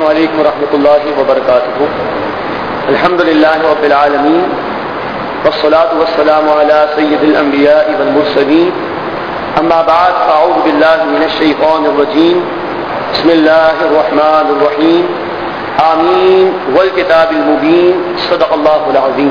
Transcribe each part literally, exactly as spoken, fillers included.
علیکم ورحمۃ اللہ وبرکاتہ. الحمد للہ رب العالمین والصلاة والسلام علی سید الانبیاء والمرسلین. اما بعد فاعوذ باللہ من الشیطان الرجیم. بسم اللہ الرحمن الرحیم. آمین والکتاب المبین. صدق اللہ العظیم.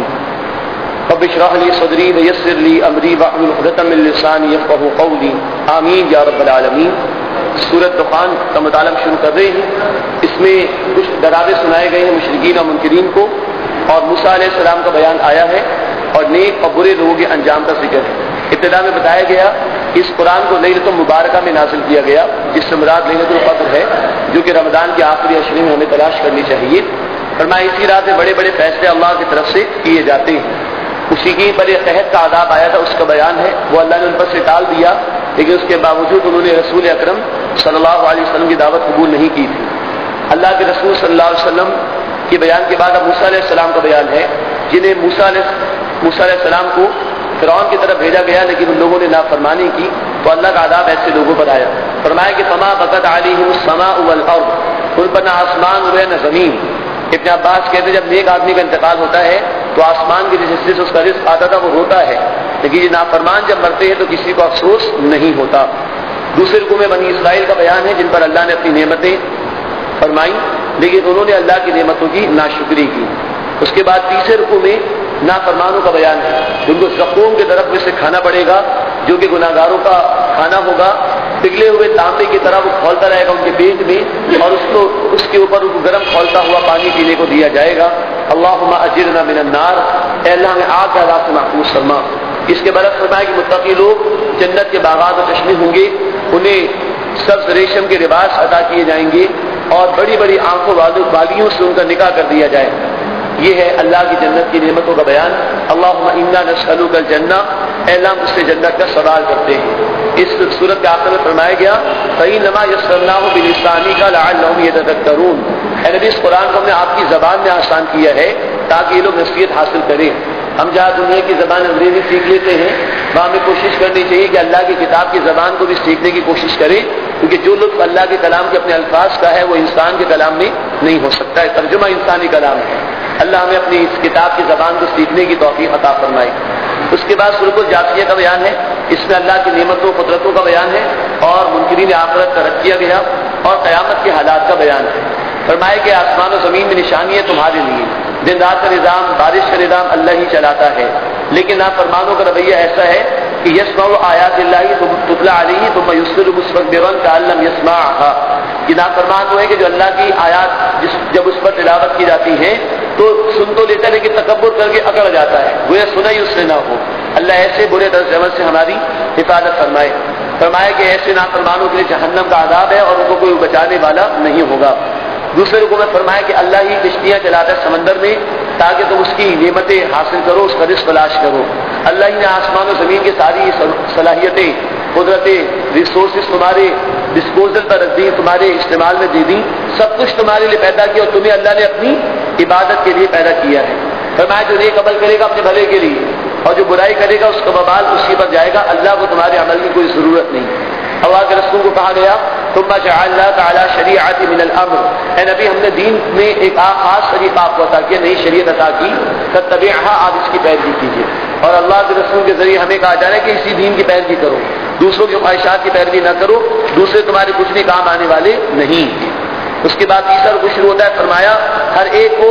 رب اشرح لی صدری ویسر لی امری واحلل عقدۃ من لسانی یفقہوا قولی. آمین یا رب العالمین. سورۃ دخان کا مطالعہ شروع کر رہے ہیں. اس میں کچھ ڈراوے سنائے گئے ہیں مشرکین اور منکرین کو، اور موسیٰ علیہ السلام کا بیان آیا ہے، اور نیک اور برے لوگوں کے انجام کا ذکر ہے. ابتدا میں بتایا گیا اس قرآن کو لیلۃ المبارکہ میں نازل کیا گیا، جس سے مراد لیلۃ القدر ہے، جو کہ رمضان کے آخری عشرے میں ہمیں تلاش کرنی چاہیے. فرمایا اسی رات میں بڑے بڑے فیصلے اللہ کی طرف سے کیے جاتے ہیں. اسی کی پر یہ قحط کا عذاب آیا تھا، اس کا بیان ہے. وہ اللہ نے ان پر سے ٹال دیا، لیکن اس کے باوجود انہوں نے رسول اکرم صلی اللہ علیہ وسلم کی دعوت قبول نہیں کی تھی. اللہ کے رسول صلی اللہ علیہ وسلم کے بیان کے بعد اب موسیٰ علیہ السلام کا بیان ہے، جنہیں موسیٰ علیہ موسیٰ علیہ السلام کو فرعون کی طرف بھیجا گیا، لیکن ان لوگوں نے نافرمانی کی تو اللہ کا عذاب ایسے لوگوں پر آیا. فرمایا کہ فما بقت علیہم السماء والارض، ان پر نہ آسمان ہوئے نہ زمین. ابن عباس کہتے ہیں جب نیک آدمی کا انتقال ہوتا ہے تو آسمان کے جس حصے سے اس کا رزق آتا تھا وہ روتا ہے، لیکن یہ نافرمان جب مرتے ہیں تو کسی کو افسوس نہیں ہوتا. دوسرے رکوع میں بنی اسرائیل کا بیان ہے، جن پر اللہ نے اپنی نعمتیں فرمائی لیکن انہوں نے اللہ کی نعمتوں کی ناشکری کی. اس کے بعد تیسرے رکوع میں نافرمانوں کا بیان ہے، جن کو زقوم کے درخت میں سے کھانا پڑے گا، جو کہ گناہگاروں کا کھانا ہوگا. پگھلے ہوئے تانبے کی طرح وہ کھولتا رہے گا ان کے پیٹ میں، اور اس کو اس کے اوپر ان کو گرم کھولتا ہوا پانی پینے کو دیا جائے گا. اللہم اجرنا من النار، اے اللہ ہمیں آگ کے عذاب سے محفوظ فرما. اس کے برعکس فرمایا کہ متقی لوگ جنت کے باغات و چشمے ہوں گے، انہیں سبز ریشم کے لباس عطا کیے جائیں گے، اور بڑی بڑی آنکھوں والیوں سے ان کا نکاح کر دیا جائے. یہ ہے اللہ کی جنت کی نعمتوں کا بیان. اللہم انا نسألک الجنہ، اے اللہ ہم اس سے جنت کا سوال کرتے ہیں. اس صورت کے آخر میں فرمایا گیا فإنما یسرناہ بلسانک لعلہم یتذکرون. اے نبی اس قرآن کو ہم نے آپ کی زبان میں آسان کیا ہے تاکہ یہ لوگ نصیحت حاصل کریں. ہم جہاں دنیا کی زبان انگریزی سیکھ لیتے ہیں وہاں ہمیں کوشش کرنی چاہیے کہ اللہ کی کتاب کی زبان کو بھی سیکھنے کی کوشش کریں، کیونکہ جو لطف اللہ کے کلام کے اپنے الفاظ کا ہے وہ انسان کے کلام میں نہیں ہو سکتا ہے. ترجمہ انسانی کلام ہے. اللہ ہمیں اپنی اس کتاب کی زبان کو سیکھنے کی توفیق عطا فرمائے. اس کے بعد سورۃ الجاثیہ کا بیان ہے، اس میں اللہ کی نعمتوں قدرتوں کا بیان ہے، اور منکرین آخرت کا رد کیا گیا، اور قیامت کے حالات کا بیان ہے. فرمائے کہ آسمان و زمین میں نشانی ہے تمہارے لیے، دن رات کا نظام، بارش کا نظام اللہ ہی چلاتا ہے. لیکن نافرمانوں کا رویہ ایسا ہے کہ یسمع آیات اللہ تتلی علیہ ثم یصر مستکبرا کأن لم یسمعها. یہ نافرمان وہ ہے کہ جو اللہ کی آیات جس جب اس پر تلاوت کی جاتی ہے تو سن تو لیتا ہے لیکن تکبر کر کے اکڑ جاتا ہے، گویا سنا ہی اس سے نہ ہو. اللہ ایسے برے طرز عمل سے ہماری حفاظت فرمائے. فرمائے کہ ایسے نافرمانوں کے لیے جہنم کا عذاب ہے اور ان کو کوئی بچانے والا نہیں ہوگا. دوسرے رکوع میں فرمایا کہ اللہ ہی کشتیاں چلاتا ہے سمندر میں تاکہ تم اس کی نعمتیں حاصل کرو، اس کا رزق تلاش کرو. اللہ ہی نے آسمان و زمین کی ساری صلاحیتیں، قدرتیں، ریسورسز تمہارے ڈسپوزل پر رکھ دی، تمہارے استعمال میں دے دی. سب کچھ تمہارے لیے پیدا کیا اور تمہیں اللہ نے اپنی عبادت کے لیے پیدا کیا ہے. فرمایا جو نیک عمل کرے گا اپنے بھلے کے لیے، اور جو برائی کرے گا اس کا وبال اسی پر جائے گا. اللہ کو تمہارے عمل کی کوئی ضرورت نہیں. اللہ کے رسول کو کہا گیا ثم جعلنا تعالی شریعت من الامر، اے نبی ہم نے دین میں ایک خاص طریقہ آپ کو عطا کیا، نئی شریعت عطا کی، فاتبعها، آپ اس کی پیروی کیجیے. اور اللہ کے رسول کے ذریعے ہمیں کہا جا رہا ہے کہ اسی دین کی پیروی کرو، دوسروں کی خواہشات کی پیروی نہ کرو، دوسرے تمہارے کچھ بھی کام آنے والے نہیں. اس کے بعد تیسرا رکوع شروع ہوتا ہے. فرمایا ہر ایک کو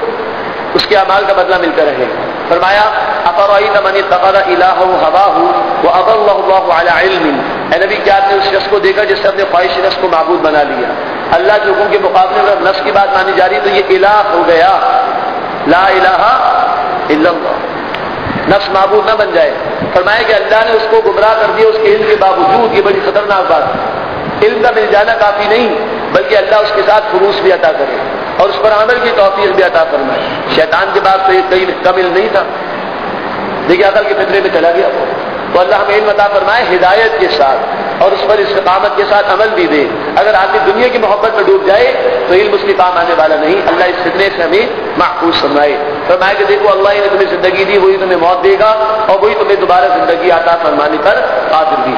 اس کے اعمال کا بدلہ ملتا رہے. فرمایا افرأیت من اتخذ الہہ ہواہ واضلہ اللہ علی علم، اے نبی کیا آپ نے اس شخص کو دیکھا جس نے اپنے خواہش نفس کو معبود بنا لیا. اللہ کے حکم کے مقابلے میں نفس کی بات مانی جا رہی تو یہ الہ ہو گیا، لا الہ الا اللہ، نفس معبود نہ بن جائے. فرمایا کہ اللہ نے اس کو گمراہ کر دیا اس کے علم کے باوجود. یہ بڑی خطرناک بات ہے. علم کا مل جانا کافی نہیں بلکہ اللہ اس کے ساتھ فروس بھی عطا کرے اور اس پر عمل کی توفیق بھی عطا فرمائے. شیطان کے بعد تو یہ کئی کم علم نہیں تھا، دیکھیے عقل کے فطرے میں چلا گیا. تو اللہ ہمیں علم عطا فرمائے ہدایت کے ساتھ اور اس پر استقامت کے ساتھ عمل بھی دے. اگر آدمی دنیا کی محبت میں ڈوب جائے تو علم اس کے کام آنے والا نہیں. اللہ اس فتنے سے ہمیں محفوظ فرمائے. فرمائے کہ دیکھو اللہ نے تمہیں زندگی دی، وہی تمہیں موت دے گا اور وہی تمہیں دوبارہ زندگی عطا فرمانے پر قادر بھی ہے.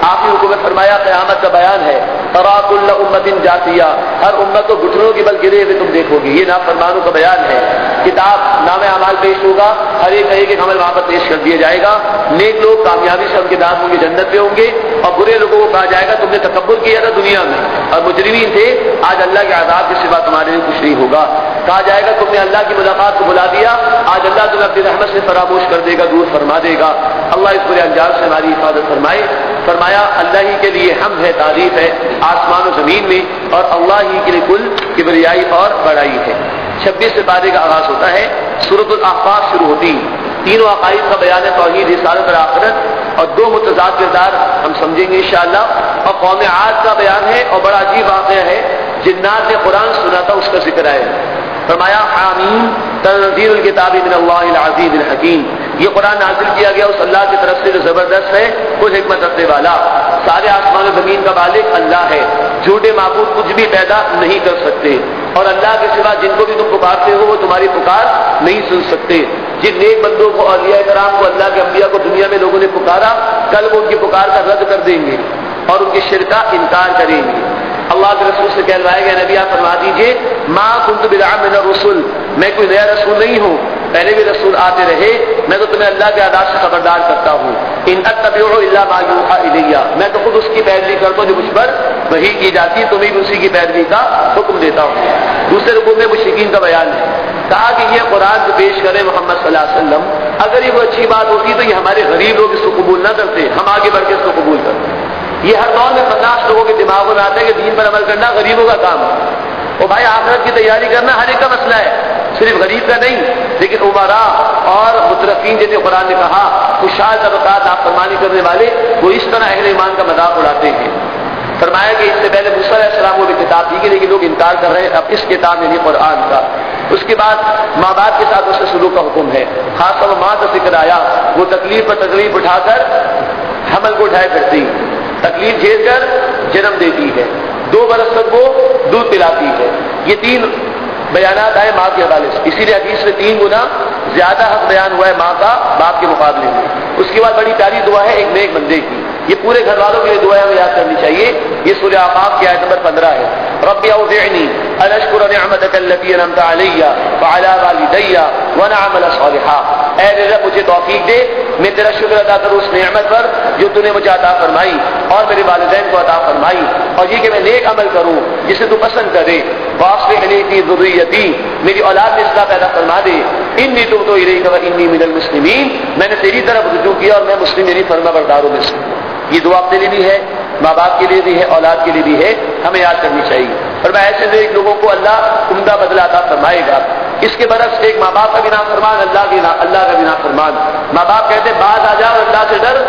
آخر رکوع میں فرمایا قیامت کا بیان ہے، ترا کل امت جاثیہ، ہر امت کو گھٹنوں کے بل گرے ہوئے تم دیکھو گے. یہ نافرمانوں کا بیان ہے. کتاب نام اعمال پیش ہوگا، ہر ایک ایک ایک عمل وہاں پر پیش کر دیا جائے گا. نیک لوگ کامیابی سے ان کے دام ہوں گے، جنت میں ہوں گے، اور برے لوگوں کو کہا جائے گا تم نے تکبر کیا تھا دنیا میں اور مجرمین تھے، آج اللہ کے عذاب کے سوا تمہارے لیے کچھ نہیں ہوگا. کہا جائے گا تم نے اللہ کی ملاقات کو بلا دیا، آج اللہ تمہیں اپنی رحمت سے فراموش کر دے گا، دور فرما دے گا. اللہ اس برے انجام سے ہماری حفاظت فرمائے. فرمایا اللہ ہی کے لیے حمد ہے، تعریف ہے آسمان و زمین میں، اور اللہ ہی کے لیے کل کبریائی اور بڑائی ہے. چھبیس سے پارے کا آغاز ہوتا ہے، سورۃ الاحقاف شروع ہوتی. تینوں عقائد کا بیان ہے، توحید، رسالت اور آخرت، اور دو متضاد کردار ہم سمجھیں گے انشاءاللہ. اور قوم عاد کا بیان ہے، اور بڑا عجیب واقعہ ہے، جنات نے قرآن سنا تھا اس کا ذکر ہے. فرمایا حامیم تنزیل الکتاب من اللہ العزیز الحکیم، یہ قرآن نازل کیا گیا اس اللہ کی طرف سے جو زبردست ہے، کوئی حکمت رکھنے والا. سارے آسمان و زمین کا مالک اللہ ہے، جھوٹے معبود کچھ بھی پیدا نہیں کر سکتے، اور اللہ کے سوا جن کو بھی تم پکارتے ہو وہ تمہاری پکار نہیں سن سکتے. جن نیک بندوں کو، اولیاء کرام کو، اللہ کے انبیاء کو دنیا میں لوگوں نے پکارا، کل وہ ان کی پکار کا رد کر دیں گے اور ان کے شرک کا انکار کریں گے. اللہ کے رسول سے کہلوائے گئے نبی آپ فرما دیجئے ما کنت بدعا من الرسل، میں کوئی نیا رسول نہیں ہوں، پہلے بھی رسول آتے رہے، میں تو تمہیں اللہ کے آداب سے خبردار کرتا ہوں. ان اتبع الا ما یوحى الی، میں تو خود اس کی پیروی کرتا ہوں جو مجھ پر وحی کی جاتی ہے، تمہیں بھی اسی کی پیروی کا حکم دیتا ہوں. دوسرے رکوع میں مشرکین کا بیان ہے. کہا کہ یہ قرآن جو پیش کرے محمد صلی اللہ علیہ وسلم، اگر یہ وہ اچھی بات ہوتی تو یہ ہمارے غریب لوگ اس کو قبول نہ کرتے، ہم آگے بڑھ کے اس کو قبول کرتے. یہ ہر دور میں پچاس لوگوں کے دماغوں میں آتا ہے کہ دین پر عمل کرنا غریبوں کا کام ہے. اور بھائی آخرت کی تیاری کرنا ہر ایک کا مسئلہ ہے، صرف غریب کا نہیں. لیکن عمراء اور مترفین جیسے قرآن نے کہا، خوشحال طبقات نافرمانی کرنے والے وہ اس طرح اہل ایمان کا مذاق اڑاتے ہیں. فرمایا کہ اس سے پہلے موسیٰ علیہ السلام کو بھی کتاب دی گئی لیکن لوگ انکار کر رہے ہیں اب اس کتاب میں نہیں، قرآن کا. اس کے بعد ماں باپ کے ساتھ اس سے سلوک کا حکم ہے. خاص طور پر ماں کا ذکر آیا، وہ تکلیف پر تکلیف اٹھا کر حمل کو اٹھائے پھرتی، تکلیف جھیل کر جنم دیتی ہے، دو برس تک وہ دودھ پلاتی ہے. یہ تین بیانات آئے ماں کے حوالے سے، اسی لیے حدیث میں تین گنا زیادہ حق بیان ہوا ہے ماں کا باپ کے مقابلے میں. اس کے بعد بڑی پیاری دعا ہے ایک نیک بندے کی، یہ پورے گھر والوں کے لیے دعائیں ہمیں یاد کرنی چاہیے. یہ سورہ آفاق کی آیت نمبر پندرہ ہے. رب اوزعنی ان اشکر نعمتک التی انعمت علی وعلی والدی وان اعمل صالحا، اے رب مجھے توفیق دے میں تیرا شکر ادا کروں اس نعمت پر جو تو نے مجھے عطا فرمائی اور میرے والدین کو عطا فرمائی، اور یہ کہ میں نیک عمل کروں جسے تو پسند کرے. واصلح لی فی ذریتی، میری اولاد میں اصلاح پیدا فرما دے. انی تبت الیک وانی من المسلمین، میں نے تیری طرف رجوع کیا اور میں مسلم یعنی فرما برداروں میں سے. یہ دعا اپنے لیے بھی ہے، ماں باپ کے لیے بھی ہے، اولاد کے لیے بھی ہے، ہمیں یاد کرنی چاہیے. اور میں ایسے نیک لوگوں کو اللہ عمدہ بدلہ عطا فرمائے گا. اس کے برعکس ایک ماں باپ کا بھی نافرمان، اللہ کی اللہ کا بھی نافرمان. ماں باپ کہتے ہیں باز آ جاؤ اللہ سے ڈر،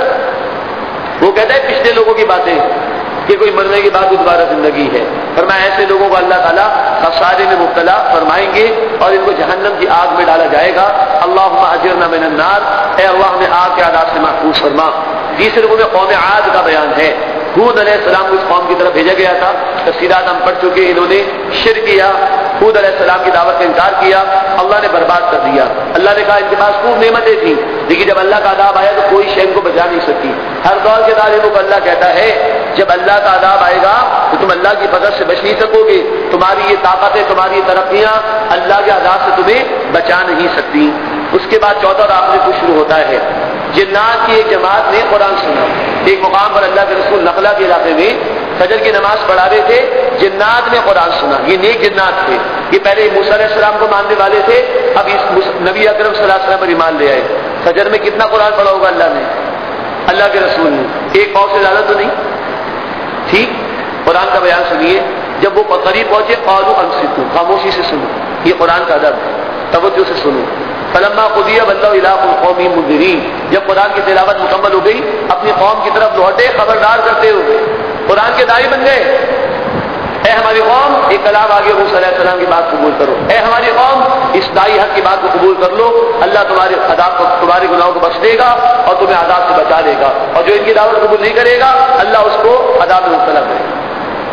وہ کہتے ہیں پچھلے لوگوں کی باتیں کہ کوئی مرنے کے بعد دوبارہ زندگی ہے. فرمایا ایسے لوگوں کو اللہ تعالیٰ خسارے میں مبتلا فرمائیں گے اور ان کو جہنم کی آگ میں ڈالا جائے گا. اللہم اجرنا من النار، اے اللہ ہمیں آگ کے عذاب سے محفوظ فرما. تیسرے رکوع میں قوم عاد کا بیان ہے. ہود علیہ السلام کو اس قوم کی طرف بھیجا گیا تھا، تفصیلات ہم پڑھ چکے. انہوں نے شرک کیا، ہود علیہ السلام کی دعوت کا انکار کیا، اللہ نے برباد کر دیا. اللہ نے کہا ان کے پاس خوب نعمتیں تھیں لیکن جب اللہ کا عذاب آیا تو کوئی شے ان کو بچا نہیں سکی. ہر دور کے ظالموں کو اللہ کہتا ہے جب اللہ کا عذاب آئے گا تو تم اللہ کی فضل سے بچ نہیں سکو گے، تمہاری یہ طاقتیں، تمہاری یہ ترقیاں اللہ کے عذاب سے تمہیں بچا نہیں سکتی. اس کے بعد چوتھا اور آخری کچھ شروع ہوتا ہے. جنات کی ایک جماعت نے قرآن سنا. ایک مقام پر اللہ کے رسول نخلا کے علاقے میں فجر کی نماز پڑھا رہے تھے، جنات نے قرآن سنا. یہ نیک جنات تھے، یہ پہلے موسیٰ علیہ السلام کو ماننے والے تھے، اب اس نبی اکرم صلی اللہ علیہ وسلم پر ایمان لے آئے. فجر میں کتنا قرآن پڑھا ہوگا اللہ نے، اللہ کے رسول نے؟ ایک پاؤ سے زیادہ تو نہیں. ٹھیک، قرآن کا بیان سنیے. جب وہ قریب پہنچے قالوا انصتوا، خاموشی سے سنو، یہ قرآن کا ادب ہے، توجہ سے سنو. فلما قضی ولوا الی قوم منذرین، جب قرآن کی تلاوت مکمل ہو گئی اپنی قوم کی طرف لوٹے خبردار کرتے ہوئے، قرآن کے داعی بن گئے. اے ہماری قوم ایک کلام آگے موسیٰ علیہ السلام کی بات قبول کرو. اے ہماری قوم اس دائی حق کی بات کو قبول کر لو، اللہ تمہارے عذاب کو، تمہارے گناہوں کو بخش دے گا اور تمہیں عذاب سے بچا دے گا، اور جو ان کی دعوت قبول نہیں کرے گا اللہ اس کو عذاب میں مبتلا کرے گا.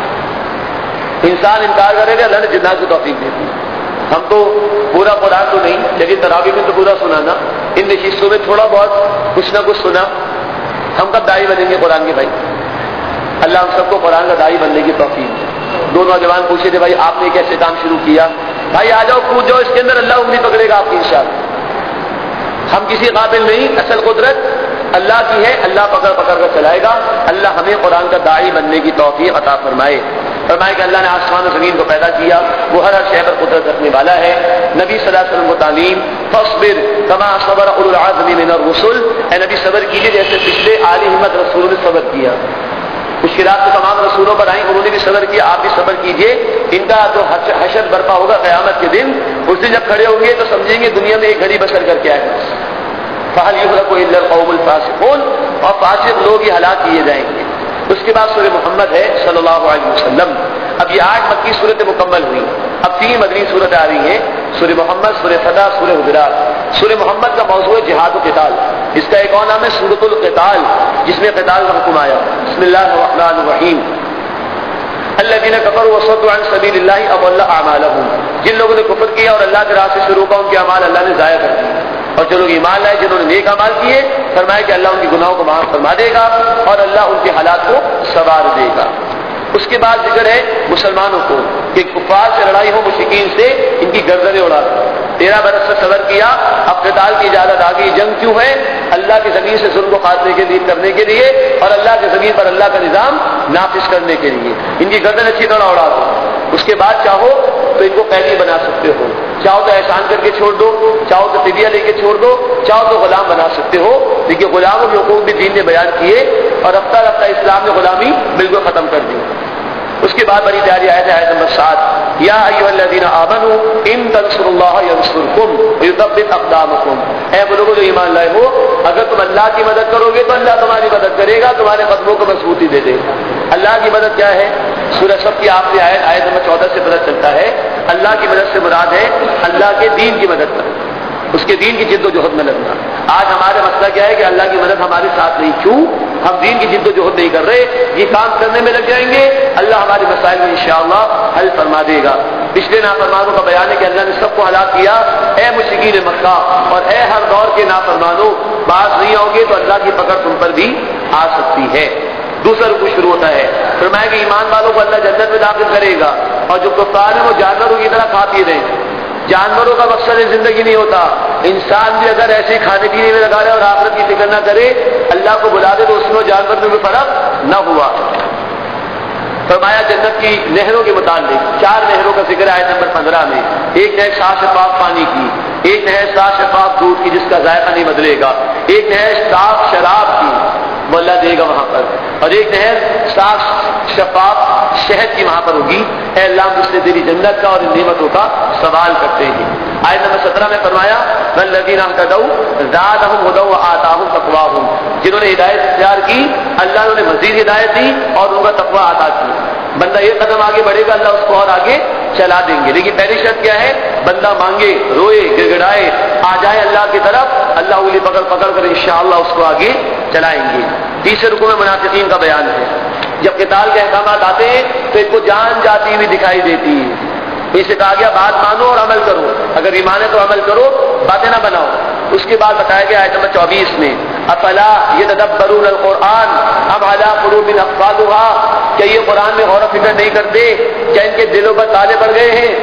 انسان انکار کرے گا، اللہ نے جنات کو توفیق دے دی. ہم تو پورا قرآن تو نہیں لیکن تراویح میں تو پورا سنانا، ان نشستوں میں تھوڑا بہت کچھ نہ کچھ سنا. ہم کب داعی بنیں گے قرآن کے بھائی؟ اللہ ہم سب کو قرآن کا داعی بننے کی توفیق دے۔ دو نوجوان پوچھے تھے بھائی آپ نے کیسے کام شروع کیا؟ بھائی آ جاؤ کود جاؤ اس کے اندر، اللہ انگلی پکڑے گا آپ کی انشاءاللہ۔ ہم کسی قابل نہیں، اصل قدرت اللہ کی ہے، اللہ پکڑ پکڑ کر چلائے گا۔ اللہ ہمیں قرآن کا داعی بننے کی توفیق عطا فرمائے۔ فرمائے کہ اللہ نے آسمان و زمین کو پیدا کیا، وہ ہر ہر شے پر قدرت رکھنے والا ہے۔ نبی صلی اللہ علیہ وسلم کو تعلیم، فاصبر کما صبر اولو العزم من الرسل، اے نبی صبر کیجیے جیسے پچھلے اعلی ہمت رسولوں نے صبر کیا۔ مشکلات تو تمام رسولوں پر آئیں، انہوں نے بھی صبر کیا، آپ بھی صبر کیجیے۔ ان کا جو حشر برپا ہوگا قیامت کے دن، اس دن جب کھڑے ہوں گے تو سمجھیں گے دنیا میں ایک گھڑی بسر کر کے آئے ہیں۔ فَهَلْ يُهْلَكُ إِلَّا الْقَوْمُ الْفَاسِقُونَ، اور فاسق لوگ ہی ہلاک کیے جائیں گے۔ اس کے بعد سورہ محمد ہے صلی اللہ علیہ وسلم۔ اب یہ آٹھ مکی صورت مکمل ہوئی، اب تین مدنی صورت آ رہی ہیں، سورہ محمد، سورہ فتح، سورہ حجرات۔ سورہ محمد کا موضوع ہے جہاد و قتال، اس کا ایک اور نام ہے سورۃ القتال، جس میں قتال کا حکم آیا۔ بسم اللہ الرحمن الرحیم۔ الذین کفروا وصدوا عن سبیل اللہ اضل اعمالهم، جن لوگوں نے کفر کیا اور اللہ کے راستے سے روکا ان کے اعمال اللہ نے ضائع کر دیے، اور جو لوگ ایمان لائے جنہوں نے نیک اعمال کیے، فرمایا کہ اللہ ان کے گناہوں کو معاف فرما دے گا اور اللہ ان کے حالات کو سنوار دے گا۔ اس کے بعد ذکر ہے مسلمانوں کو کہ کفار سے لڑائی ہو، مشرکین سے ان کی گردنیں اڑا دو۔ تیرہ برس سے صبر کیا، اب قتال کی اجازت آ گئی۔ جنگ کیوں ہے؟ اللہ کی زمین سے ظلم کو خاتمے کے لیے کرنے کے لیے، اور اللہ کی زمین پر اللہ کا نظام نافذ کرنے کے لیے۔ ان کی گردن اچھی طرح اڑا دو۔ اس کے بعد چاہو تو ان کو قیدی بنا سکتے ہو، چاہو تو احسان کر کے چھوڑ دو، چاہو تو فدیہ لے کے چھوڑ دو، چاہو تو غلام بنا سکتے ہو۔ لیکن غلاموں کے حقوق بھی دین نے بیان کیے، اور رفتہ رفتہ اسلام نے غلامی بالکل ختم کر دی۔ اس کے بعد بڑی پیاری آیت ہے، آیت نمبر سات، یا ایھا الذین آمنوا ان تنصروا اللہ ینصرکم ویثبت اقدامکم، اے وہ لوگوں جو ایمان لائے ہو، اگر تم اللہ کی مدد کرو گے تو اللہ تمہاری مدد کرے گا، تمہارے قدموں کو مضبوطی دے دے گا۔ اللہ کی مدد کیا ہے؟ سورہ صف کی آخری آیت، آیت نمبر چودہ سے پتہ چلتا ہے اللہ کی مدد سے مراد ہے اللہ کے دین کی مدد کرنا، اس کے دین کی جد و جہد میں لگنا۔ آج ہمارے مسئلہ کیا ہے کہ اللہ کی مدد ہمارے ساتھ نہیں، کیوں؟ ہم دین کی جد و جہد نہیں کر رہے، یہ کام کرنے میں لگ جائیں گے، اللہ ہمارے مسائل میں انشاءاللہ حل فرما دے گا۔ پچھلے نافرمانوں کا بیان ہے کہ اللہ نے سب کو ہلاک کیا، اے مشرکین مکہ اور اے ہر دور کے نافرمانوں، باز نہیں آؤ گے تو اللہ کی پکڑ تم پر بھی آ سکتی ہے۔ دوسرا رکوع شروع ہوتا ہے، فرمایا کہ ایمان والوں کو اللہ جنت میں داخل کرے گا، اور جو کفار ہیں وہ جانوروں کی طرح کھا پی رہے ہیں۔ جانوروں کا مقصد زندگی نہیں ہوتا، انسان بھی اگر ایسے کھانے پینے میں لگا رہے اور آخرت کی فکر نہ کرے، اللہ کو بلا دے تو اس میں جانور میں بھی فرق نہ ہوا۔ فرمایا جنت کی نہروں کے متعلق چار نہروں کا ذکر آیت نمبر پندرہ میں، ایک نہر صاف شفاف پانی کی، ایک نہر صاف شفاف دودھ کی جس کا ذائقہ نہیں بدلے گا، ایک نہر صاف شراب کی وہ اللہ دے گا وہاں پر، اور ایک نہر صاف شفاف شہد کی وہاں پر ہوگی۔ اے اللہ ہم اس نے تیری جنت کا اور ان نعمتوں کا سوال کرتے ہیں۔ آیت نمبر سترہ میں فرمایا والذین اہتدوا زادہم ھدی وآتاہم تقواہم، جنہوں نے ہدایت اختیار کی اللہ نے انہیں مزید ہدایت دی اور ان کا تقویٰ عطا کی۔ بندہ ایک قدم آگے بڑھے گا اللہ اس کو اور آگے چلا دیں گے، لیکن پہلی شرط کیا ہے؟ بندہ مانگے، روئے، گڑ گڑائے، آ جائے اللہ کی طرف، اللہ انگلی پکڑ پکڑ کر انشاءاللہ اس کو آگے چلائیں گے۔ تیسرے رکوع میں منافقین کا بیان ہے، جب قتال کے احکامات آتے ہیں تو ان کو جان جاتی ہوئی دکھائی دیتی ہے۔ اسے کہا گیا بات مانو اور عمل کرو، اگر ایمان ہے تو عمل کرو، باتیں نہ بناؤ۔ اس کے بعد بتایا گیا آیت نمبر چوبیس میں افلا یتدبرون القرآن ام علی قلوب اقفالها، کیا یہ قرآن میں غور و فکر نہیں کرتے؟ کیا ان کے دلوں پر تالے پڑ گئے ہیں؟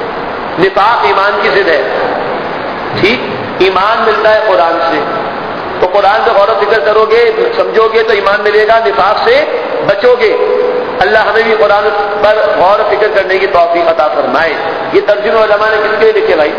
نفاق ایمان کی ضد ہے، ٹھیک؟ ایمان ملتا ہے قرآن سے، تو قرآن سے غور و فکر کرو گے، سمجھو گے تو ایمان ملے گا، نفاق سے بچو گے۔ اللہ ہمیں بھی قرآن پر غور و فکر کرنے کی توفیق عطا فرمائے۔ یہ ترجمہ علماء نے کس کے لیے لکھے بھائی؟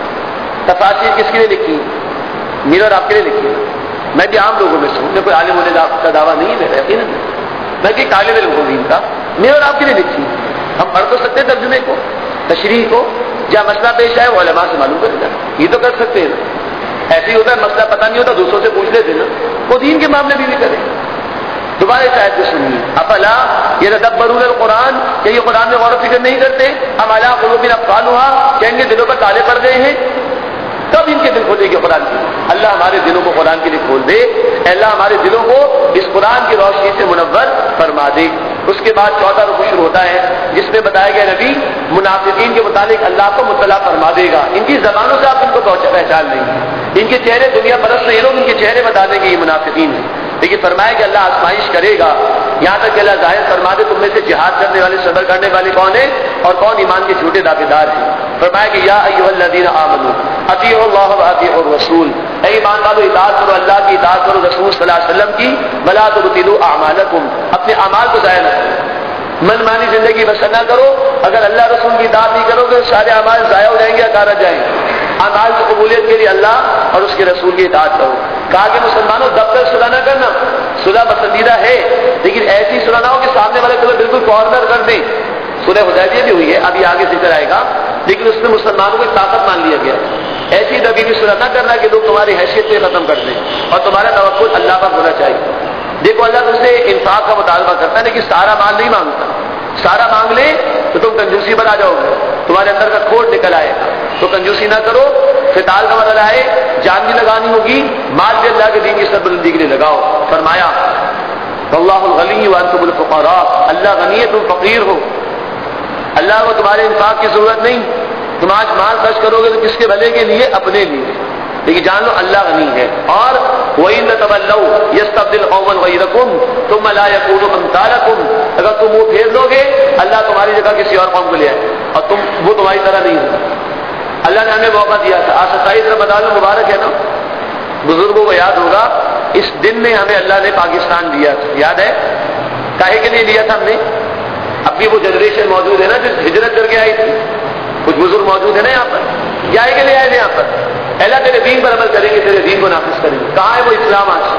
تفاسیر کس کے لیے لکھی؟ میرا اور آپ کے لیے لکھی؟ میں بھی عام لوگوں میں سے ہوں، میں کوئی عالم ہونے کا دعویٰ نہیں ہے میرا، یقین ہے میں کہ طالب علم ہوں دین کا، میرا اور آپ کے لیے لکھی۔ ہم پڑھ تو سکتے ہیں ترجمے کو، تشریح کو، جہاں مسئلہ پیش آئے وہ علماء سے معلوم کرے گا، یہ تو کر سکتے ہیں نا۔ ایسے ہی ہوتا ہے مسئلہ پتہ نہیں ہوتا دوسروں سے پوچھ لیتے نا، وہ دین کے معاملے بھی نہیں کرے۔ دوبارہ اس آیت کو سنیے، افلا یتدبرون القرآن، کیا یہ قرآن میں غور و فکر نہیں کرتے؟ ام علی قلوب اقفالها، کیا ان کے دلوں پر تالے پڑ گئے ہیں؟ کب ان کے دل کھولے گے قرآن کی؟ اللہ ہمارے دلوں کو قرآن کے لیے کھول دے، اللہ ہمارے دلوں کو اس قرآن کی روشنی سے منور فرما دے۔ اس کے بعد چوتھا رکوع شروع ہوتا ہے جس میں بتایا گیا نبی منافقین کے متعلق اللہ کو مطلع فرما دے گا، ان کی زبانوں سے آپ ان کو پہچان لیں گے، ان کے چہرے دنیا پرست نہیں لوگ ان کے چہرے بتا دیں گے یہ منافقین ہیں، لیکن فرمایا کہ اللہ آزمائش کرے گا یہاں تک کہ اللہ ظاہر فرما دے تم میں سے جہاد کرنے والے صبر کرنے والے کون ہیں اور کون ایمان کے جھوٹے دعویدار ہیں. فرمایا کہ یا ایھا الذین آمنوا اطیعوا اللہ واطیعوا الرسول، اے ایمان والو اطاعت کرو اللہ کی، اطاعت کرو رسول صلی اللہ علیہ وسلم کی. ولا تبطلوا اعمالکم، اپنے اعمال کو ضائع نہ کرو، من مانی زندگی بسر نہ کرو. اگر اللہ رسول کی اطاعت نہیں کرو گے سارے اعمال ضائع ہو جائیں گے، اکارا جائیں گے. اعمال کی قبولیت کے لیے اللہ اور اس کے رسول کی اطاعت کرو. کہا کہ مسلمانوں دب کر صلح نہ کرنا، صلح پسندیدہ ہے لیکن ایسی صلح نہ ہو کہ سامنے والے تمہیں بالکل کارنر کر دیں. صلح حدیبیہ بھی ہوئی ہے، ابھی آگے ذکر آئے گا، لیکن اس میں مسلمانوں کو ایک طاقت مان لیا گیا. ایسی دبی بھی صلح نہ کرنا کہ لوگ تمہاری حیثیت پہ ختم کر دیں اور تمہارا توکل اللہ پر ہونا چاہیے. دیکھو اللہ تم سے انفاق کا مطالبہ کرتا ہے لیکن سارا مال نہیں مانگتا. سارا مانگ لے تو تم کنجوسی پر آ جاؤ گے، تمہارے اندر کا کھوٹ نکل آئے گا. تو کنجوسی نہ کرو. فتال کا مرحلہ ہے، جان بھی لگانی ہوگی، مال بھی اللہ کے دین کی سربلندی کے لیے لگاؤ. فرمایا واللہ الغنی وانتم الفقراء، اللہ غنی ہے تم فقیر ہو. اللہ کو تمہارے انفاق کی ضرورت نہیں. تم آج مال خرچ کرو گے تو کس کے بھلے کے لیے؟ اپنے لیے. لیکن جان لو اللہ غنی ہے. اور وَإِن تَوَلَّوْا يَسْتَبْدِلْ قَوْمًا غَيْرَكُمْ ثُمَّ لَا يَكُونُوا أَمْثَالَكُمْ، اگر تم منہ پھیر لو گے اللہ تمہاری جگہ کسی اور قوم کو لے آئے اور تم وہ تمہاری طرح نہیں ہو. اللہ نے ہمیں موقع دیا تھا. آج ستائیس رمضان مبارک ہے نا، بزرگوں کو یاد ہوگا اس دن میں ہمیں اللہ نے پاکستان دیا تھا. یاد ہے کاہے کے لیے لیا تھا ہم نے؟ اب بھی وہ جنریشن موجود ہے نا جو ہجرت کر کے آئی تھی، کچھ بزرگ موجود ہے نا یہاں پر، کیا کے لیے آئے تھے یہاں پر؟ اللہ تیرے دین پر عمل کریں گے، تیرے دین کو نافذ کریں گے. کہاں ہے وہ اسلام آج؟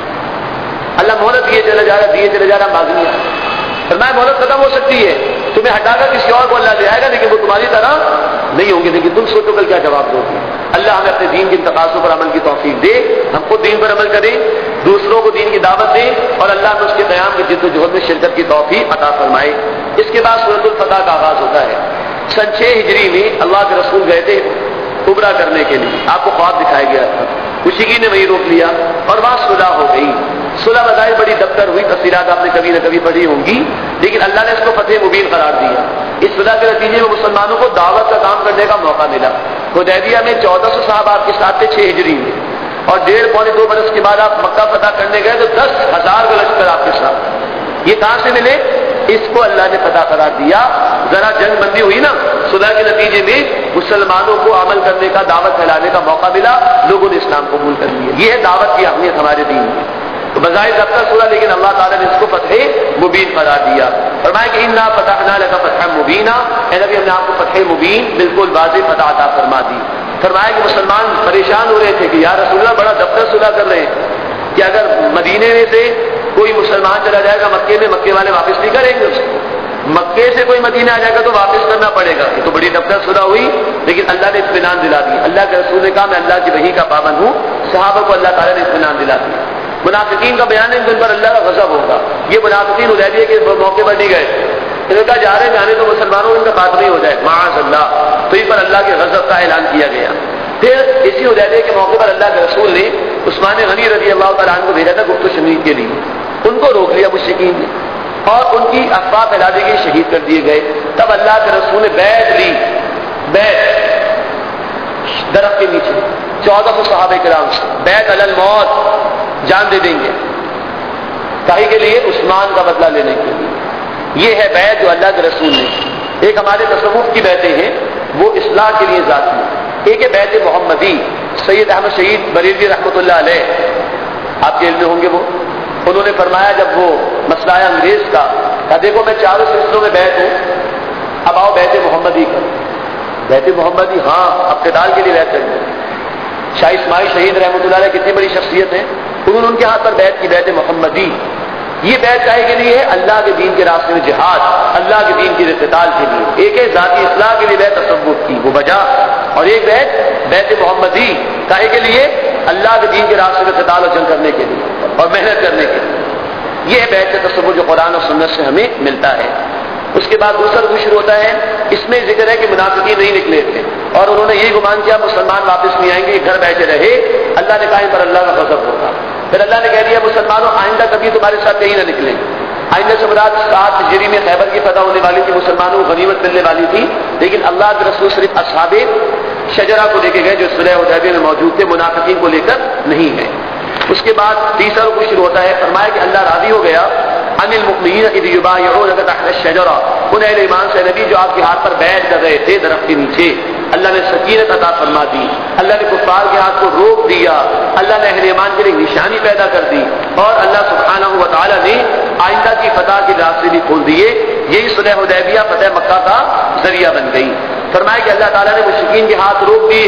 اللہ مہلت دیے چلا جا رہا دیے چلا جا رہا باغی ہے. فرمایا مہلت ختم ہو سکتی ہے، تمہیں ہٹا کر کسی اور کو اللہ لے آئے گا لیکن وہ تمہاری طرح نہیں ہوں گے. لیکن تم سوچو کل کیا جواب دو گے. اللہ ہمیں اپنے دین کے تقاضوں پر عمل کی توفیق دے، ہم خود دین پر عمل کریں، دوسروں کو دین کی دعوت دیں اور اللہ میں اس کے قیام کی جد و جہد میں شرکت کی توفیق عطا فرمائے. اس کے بعد سورۃ الفتح کا آغاز ہوتا ہے. سن چھ ہجری میں اللہ کے رسول گئے تھے عمرہ کرنے کے لیے. آپ کو خواب دکھایا گیا تھا، خوشی نے وہی روک لیا اور وہاں صلح ہو گئی. صلح بظاہر بڑی دفتر ہوئی، تفصیلات آپ نے کبھی نہ کبھی پڑھی ہوں گی، لیکن اللہ نے اس کو فتح مبین قرار دیا. اس صلح کے نتیجے میں مسلمانوں کو دعوت کا کام کرنے کا موقع ملا. حدیبیہ میں چودہ سو صاحب آپ کے ساتھ تھے چھ ہجری میں، اور ڈیڑھ پونے دو برس کے بعد آپ مکہ فتح کرنے گئے تو دس ہزار کا لشکر آپ کے ساتھ. یہ کہاں سے ملے؟ اس کو اللہ نے فتح قرار دیا. ذرا جنگ بندی ہوئی نا، صلح کے نتیجے میں مسلمانوں کو عمل کرنے کا، دعوت پھیلانے کا موقع ملا، لوگوں نے اسلام قبول کر لیا. یہ ہے دعوت کی اہمیت ہمارے دین میں. تو بظاہر دفتر صلح لیکن اللہ تعالیٰ نے اس کو فتح مبین قرار دیا. فرمایا کہ انا فتحنا لک فتحا مبینا، اے نبی ہم نے آپ کو فتح مبین بالکل واضح فتح عطا فرما دی. فرمایا کہ مسلمان پریشان ہو رہے تھے کہ یا رسول اللہ بڑا دفتر صلح کر رہے ہیں کہ اگر مدینے میں سے کوئی مسلمان چلا جائے گا مکے میں، مکے والے واپس نہیں کریں گے اس کو. مکے سے کوئی مدینہ آ جائے گا تو واپس کرنا پڑے گا. یہ تو بڑی دفتر صلح ہوئی، لیکن اللہ نے اطمینان دلا دی. اللہ کے رسول نے کہا میں اللہ کی وحی کا پابند ہوں. صحابہ کو اللہ تعالیٰ نے اطمینان دلا دیا. منافقین کا بیان ہے ان پر اللہ کا غضب ہوگا. یہ منافقین حدیبیہ کے موقع پر نہیں گئے، انہوں نے کہا جا رہے ہیں جانے تو مسلمانوں ان کا بات نہیں ہو جائے معاذ اللہ. تو ان پر اللہ کے غضب کا اعلان کیا گیا. پھر اسی حدیبیہ کے موقع پر اللہ کے رسول نے عثمان غنی رضی اللہ تعالیٰ عنہ کو بھیجا تھا گفت و شنید کے لیے. ان کو روک لیا مشرکین نے اور ان کی افواہ پھیلا دی گئی، شہید کر دیے گئے. تب اللہ کے رسول نے بیعت لی، بیعت درخت کے نیچے چودہ سو صحابہ کرام سے بیعت علی الموت، جان دے دیں گے کاہے کے لیے؟ عثمان کا بدلہ لینے کے لیے. یہ ہے بیعت جو اللہ کے رسول نے. ایک ہمارے تصوف کی بیعتیں ہیں وہ اصلاح کے لیے ذاتی. ایک ہے بیعت محمدی، سید احمد شہید بریلوی رحمۃ اللہ علیہ، آپ کے علم میں ہوں گے. وہ انہوں نے فرمایا جب وہ مسئلہ آیا انگریز کا، کہا دیکھو میں چاروں سلسلوں میں بیعت ہوں، اب آؤ بیعت محمدی کر. بیعت محمدی ہاں اقتدار کے لیے بیعت کریں. شاہ اسماعیل شہید رحمۃ اللہ علیہ کتنی بڑی شخصیت ہے، انہوں نے ان کے ہاتھ پر بیعت کی، بیعت محمدی. یہ بیعت چاہے کے لیے ہے اللہ کے دین کے راستے میں جہاد، اللہ کے دین کی اقتدار کے لیے. ایک ہے ذاتی اصلاح کے لیے بیعت تصوف کی وہ بجا، اور ایک بیعت بیعت محمدی کاہے کے لیے؟ اللہ کے دین کے راستے میں قتال اور جنگ کرنے کے لیے اور محنت کرنے کے لیے. یہ ہے بیعت تصوف جو قرآن اور سنت سے ہمیں ملتا ہے. اس کے بعد دوسرا رکوع شروع ہوتا ہے. اس میں ذکر ہے کہ منافقین نہیں نکلے تھے اور انہوں نے یہ گمان کیا مسلمان واپس نہیں آئیں گے، گھر بیٹھے رہے. اللہ نے کہا ان پر اللہ کا غضب ہوگا. پھر اللہ نے کہہ دیا مسلمانوں آئندہ کبھی تمہارے ساتھ کہیں نہ نکلیں. آئندہ سے مراد سات ہجری میں خیبر کی فتح ہونے والی تھی، مسلمانوں کو غنیمت ملنے والی تھی، لیکن اللہ کے رسول صرف اصحاب شجرہ کو لے کے گئے جو صلح حدیبیہ میں موجود تھے، منافقین کو لے کر نہیں ہے. اس کے بعد تیسرا رکوع شروع ہوتا ہے. فرمایا کہ اللہ راضی ہو گیا عن المؤمنین اذ یبایعونک تحت الشجرہ، ان اہل ایمان سے نبی جو آپ کے ہاتھ پر بیعت کر رہے تھے درخت کے نیچے، اللہ نے سکینت عطا فرما دی، اللہ نے کفار کے ہاتھ کو روک دیا، اللہ نے اہل ایمان کے لیے نشانی پیدا کر دی، اور اللہ سبحانہ و تعالی نے آئندہ کی فتح کے راستے بھی کھول دیے۔ یہی صلح حدیبیہ فتح مکہ کا ذریعہ بن گئی۔ فرمایا کہ اللہ تعالیٰ نے مشرکین کے ہاتھ روک دیے،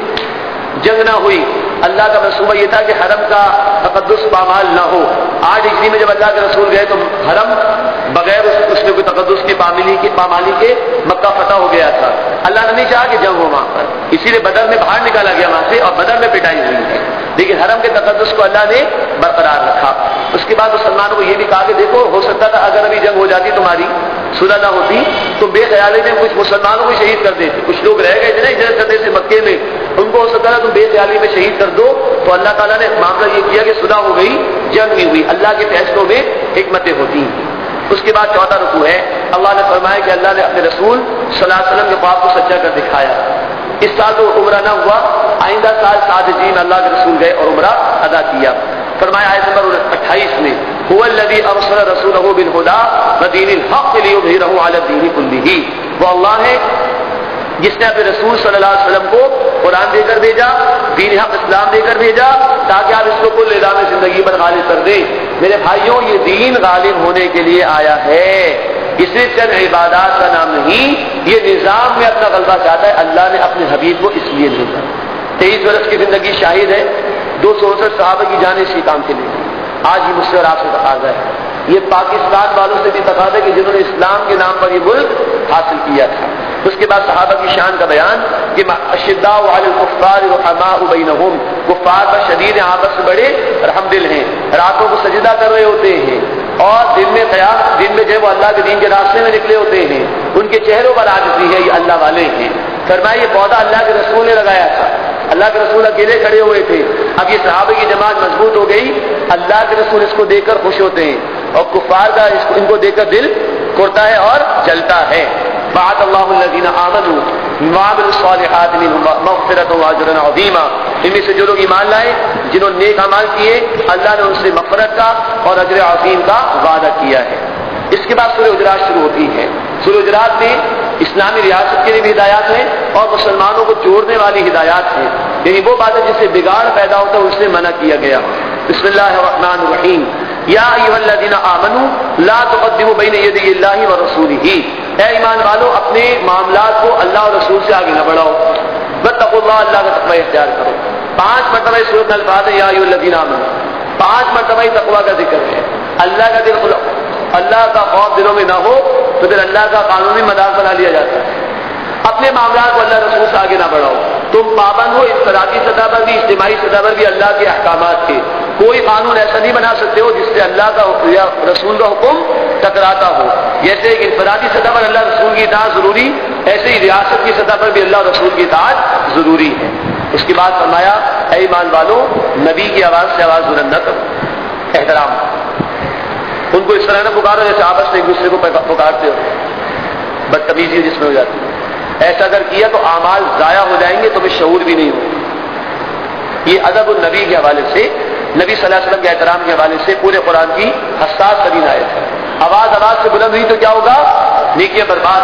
جنگ نہ ہوئی۔ اللہ کا منصوبہ یہ تھا کہ حرم کا تقدس پامال نہ ہو۔ آٹھ ہجری میں جب اللہ کے رسول گئے تو حرم بغیر اس میں کوئی تقدس کی پامالی کے پامالی کے مکہ فتح ہو گیا تھا۔ اللہ نے نہیں چاہا کہ جنگ ہو وہاں پر، اسی لیے بدر میں باہر نکالا گیا وہاں سے، اور بدر میں پٹائی ہوئی ہے، لیکن حرم کے تقدس کو اللہ نے برقرار رکھا۔ اس کے بعد مسلمانوں کو یہ بھی کہا کہ دیکھو، ہو سکتا تھا اگر ابھی جنگ ہو جاتی تمہاری صلح نہ ہوتی تو بے خیالی میں کچھ مسلمانوں کو شہید کر دیتے، کچھ لوگ رہ گئے تھے نا ہجرت کرنے سے مکے میں، ان کو ہو سکتا تھا تم بے خیالی میں شہید کر دو، تو اللہ تعالیٰ نے معاملہ یہ کیا کہ صلح ہو گئی، جنگ نہیں ہوئی۔ اللہ کے فیصلوں میں حکمتیں ہوتی ہیں۔ اس کے بعد چوتھا رکوع ہے، اللہ نے فرمایا کہ اللہ نے اپنے رسول صلی اللہ علیہ وسلم کے خواب کو سچا کر دکھایا۔ اس سال تو عمرہ نہ ہوا، آئندہ سال سات ہجری میں اللہ کے رسول گئے اور عمرہ ادا کیا۔ فرمایا آیت نمبر اٹھائیس میں، هو الذی ارسل رسولہ بالہدی ودین الحق لیظہرہ علی الدین کلہ، وہ اللہ ہے جس نے اپنے رسول صلی اللہ علیہ وسلم کو قرآن دے کر بھیجا، دین حق اسلام دے کر بھیجا، تاکہ آپ اس کو کل نظام زندگی پر غالب کر دیں۔ میرے بھائیوں، یہ دین غالب ہونے کے لیے آیا ہے، یہ صرف چند عبادات کا نام نہیں، یہ نظام میں اپنا غلبہ چاہتا ہے۔ اللہ نے اپنے حبیب کو اس لیے بھیجا۔ تیئیس برس کی زندگی شاہد ہے، دو سو انسٹھ صحابہ کی جانیں اسی کام کے لیے۔ آج یہ مجھ سے اور آپ سے تقاضا ہے، یہ پاکستان والوں سے بھی تقاضا ہے کہ جنہوں نے اسلام کے نام پر یہ ملک حاصل کیا تھا۔ اس کے بعد صحابہ کی شان کا بیان کہ اشداء علی الکفار رحماء بینہم، کفار پر شدید آپس میں بڑے رحم دل ہیں، راتوں کو سجدہ کر رہے ہوتے ہیں، اور دن میں قیام دن میں جو وہ اللہ کے دین کے راستے میں نکلے ہوتے ہیں، ان کے چہروں پر عاجزی ہے، یہ اللہ والے ہیں۔ فرمایا یہ پودا اللہ کے رسول نے لگایا تھا، اللہ کے رسول اکیلے کھڑے ہوئے تھے، اب یہ صحابہ کی جماعت مضبوط ہو گئی، اللہ کے رسول اس کو دیکھ کر خوش ہوتے ہیں، اور کفار کا اس کو ان کو دیکھ کر دل کرتا ہے اور جلتا ہے۔ بعد اللہ الذین آمنوا وعملوا الصالحات منهم مغفرۃ واجر عظیما، ان میں سے جو لوگ ایمان لائے، جنہوں نے نیک اعمال کیے، اللہ نے ان سے مغفرت کا اور اجر عظیم کا وعدہ کیا ہے۔ اس کے بعد سورہ حجرات شروع ہوتی ہے۔ سورہ حجرات میں اسلامی ریاست کے لیے بھی ہدایات ہیں اور مسلمانوں کو جوڑنے والی ہدایات ہیں، یعنی وہ باتیں جس سے بگاڑ پیدا ہوتا ہے اس سے منع کیا گیا۔ بسم اللہ الرحمن الرحیم، یا ایھا الذین آمنوا لا تقدموا بین یدی اللہ ورسولہ، اے ایمان والو اپنے معاملات کو اللہ اور رسول سے آگے نہ بڑھاؤ، واتقوا اللہ، اللہ کا تقوی اختیار کرو۔ پانچ مرتبہ اس سورۃ الفاتحہ ہے یا ایھا الذین آمنوا، پانچ مرتبہ تقوی کا ذکر ہے۔ اللہ کا دل اللہ کا خوف دلوں میں نہ ہو تو پھر اللہ کا قانونی مدار بنا لیا جاتا ہے۔ اپنے معاملات کو اللہ رسول سے آگے نہ بڑھاؤ، تم پابند ہو انفرادی سطح پر بھی اجتماعی سطح پر بھی اللہ کے احکامات کے، کوئی قانون ایسا نہیں بنا سکتے ہو جس سے اللہ کا یا رسول کا حکم ٹکراتا ہو۔ جیسے کہ انفرادی سطح پر اللہ رسول کی اطاعت ضروری، ایسے ہی ریاست کی سطح پر بھی اللہ رسول کی اطاعت ضروری ہے۔ اس کے بعد فرمایا اے ایمان والو، نبی کی آواز سے آواز بلند نہ کرو، احترام، ان کو اس طرح نہ پکارو جیسے آپس میں ایک دوسرے کو پکارتے ہو، بدتمیزی جس میں ہو جاتی ہے۔ ایسا اگر کیا تو اعمال ضائع ہو جائیں گے، تمہیں شعور بھی نہیں ہوگا۔ یہ ادب النبی کے حوالے سے، نبی صلی اللہ علیہ وسلم کے احترام کے حوالے سے پورے قرآن کی حساس ترین آیت ہے۔ آواز آواز سے بلند ہوئی تو کیا ہوگا؟ نیکیاں برباد۔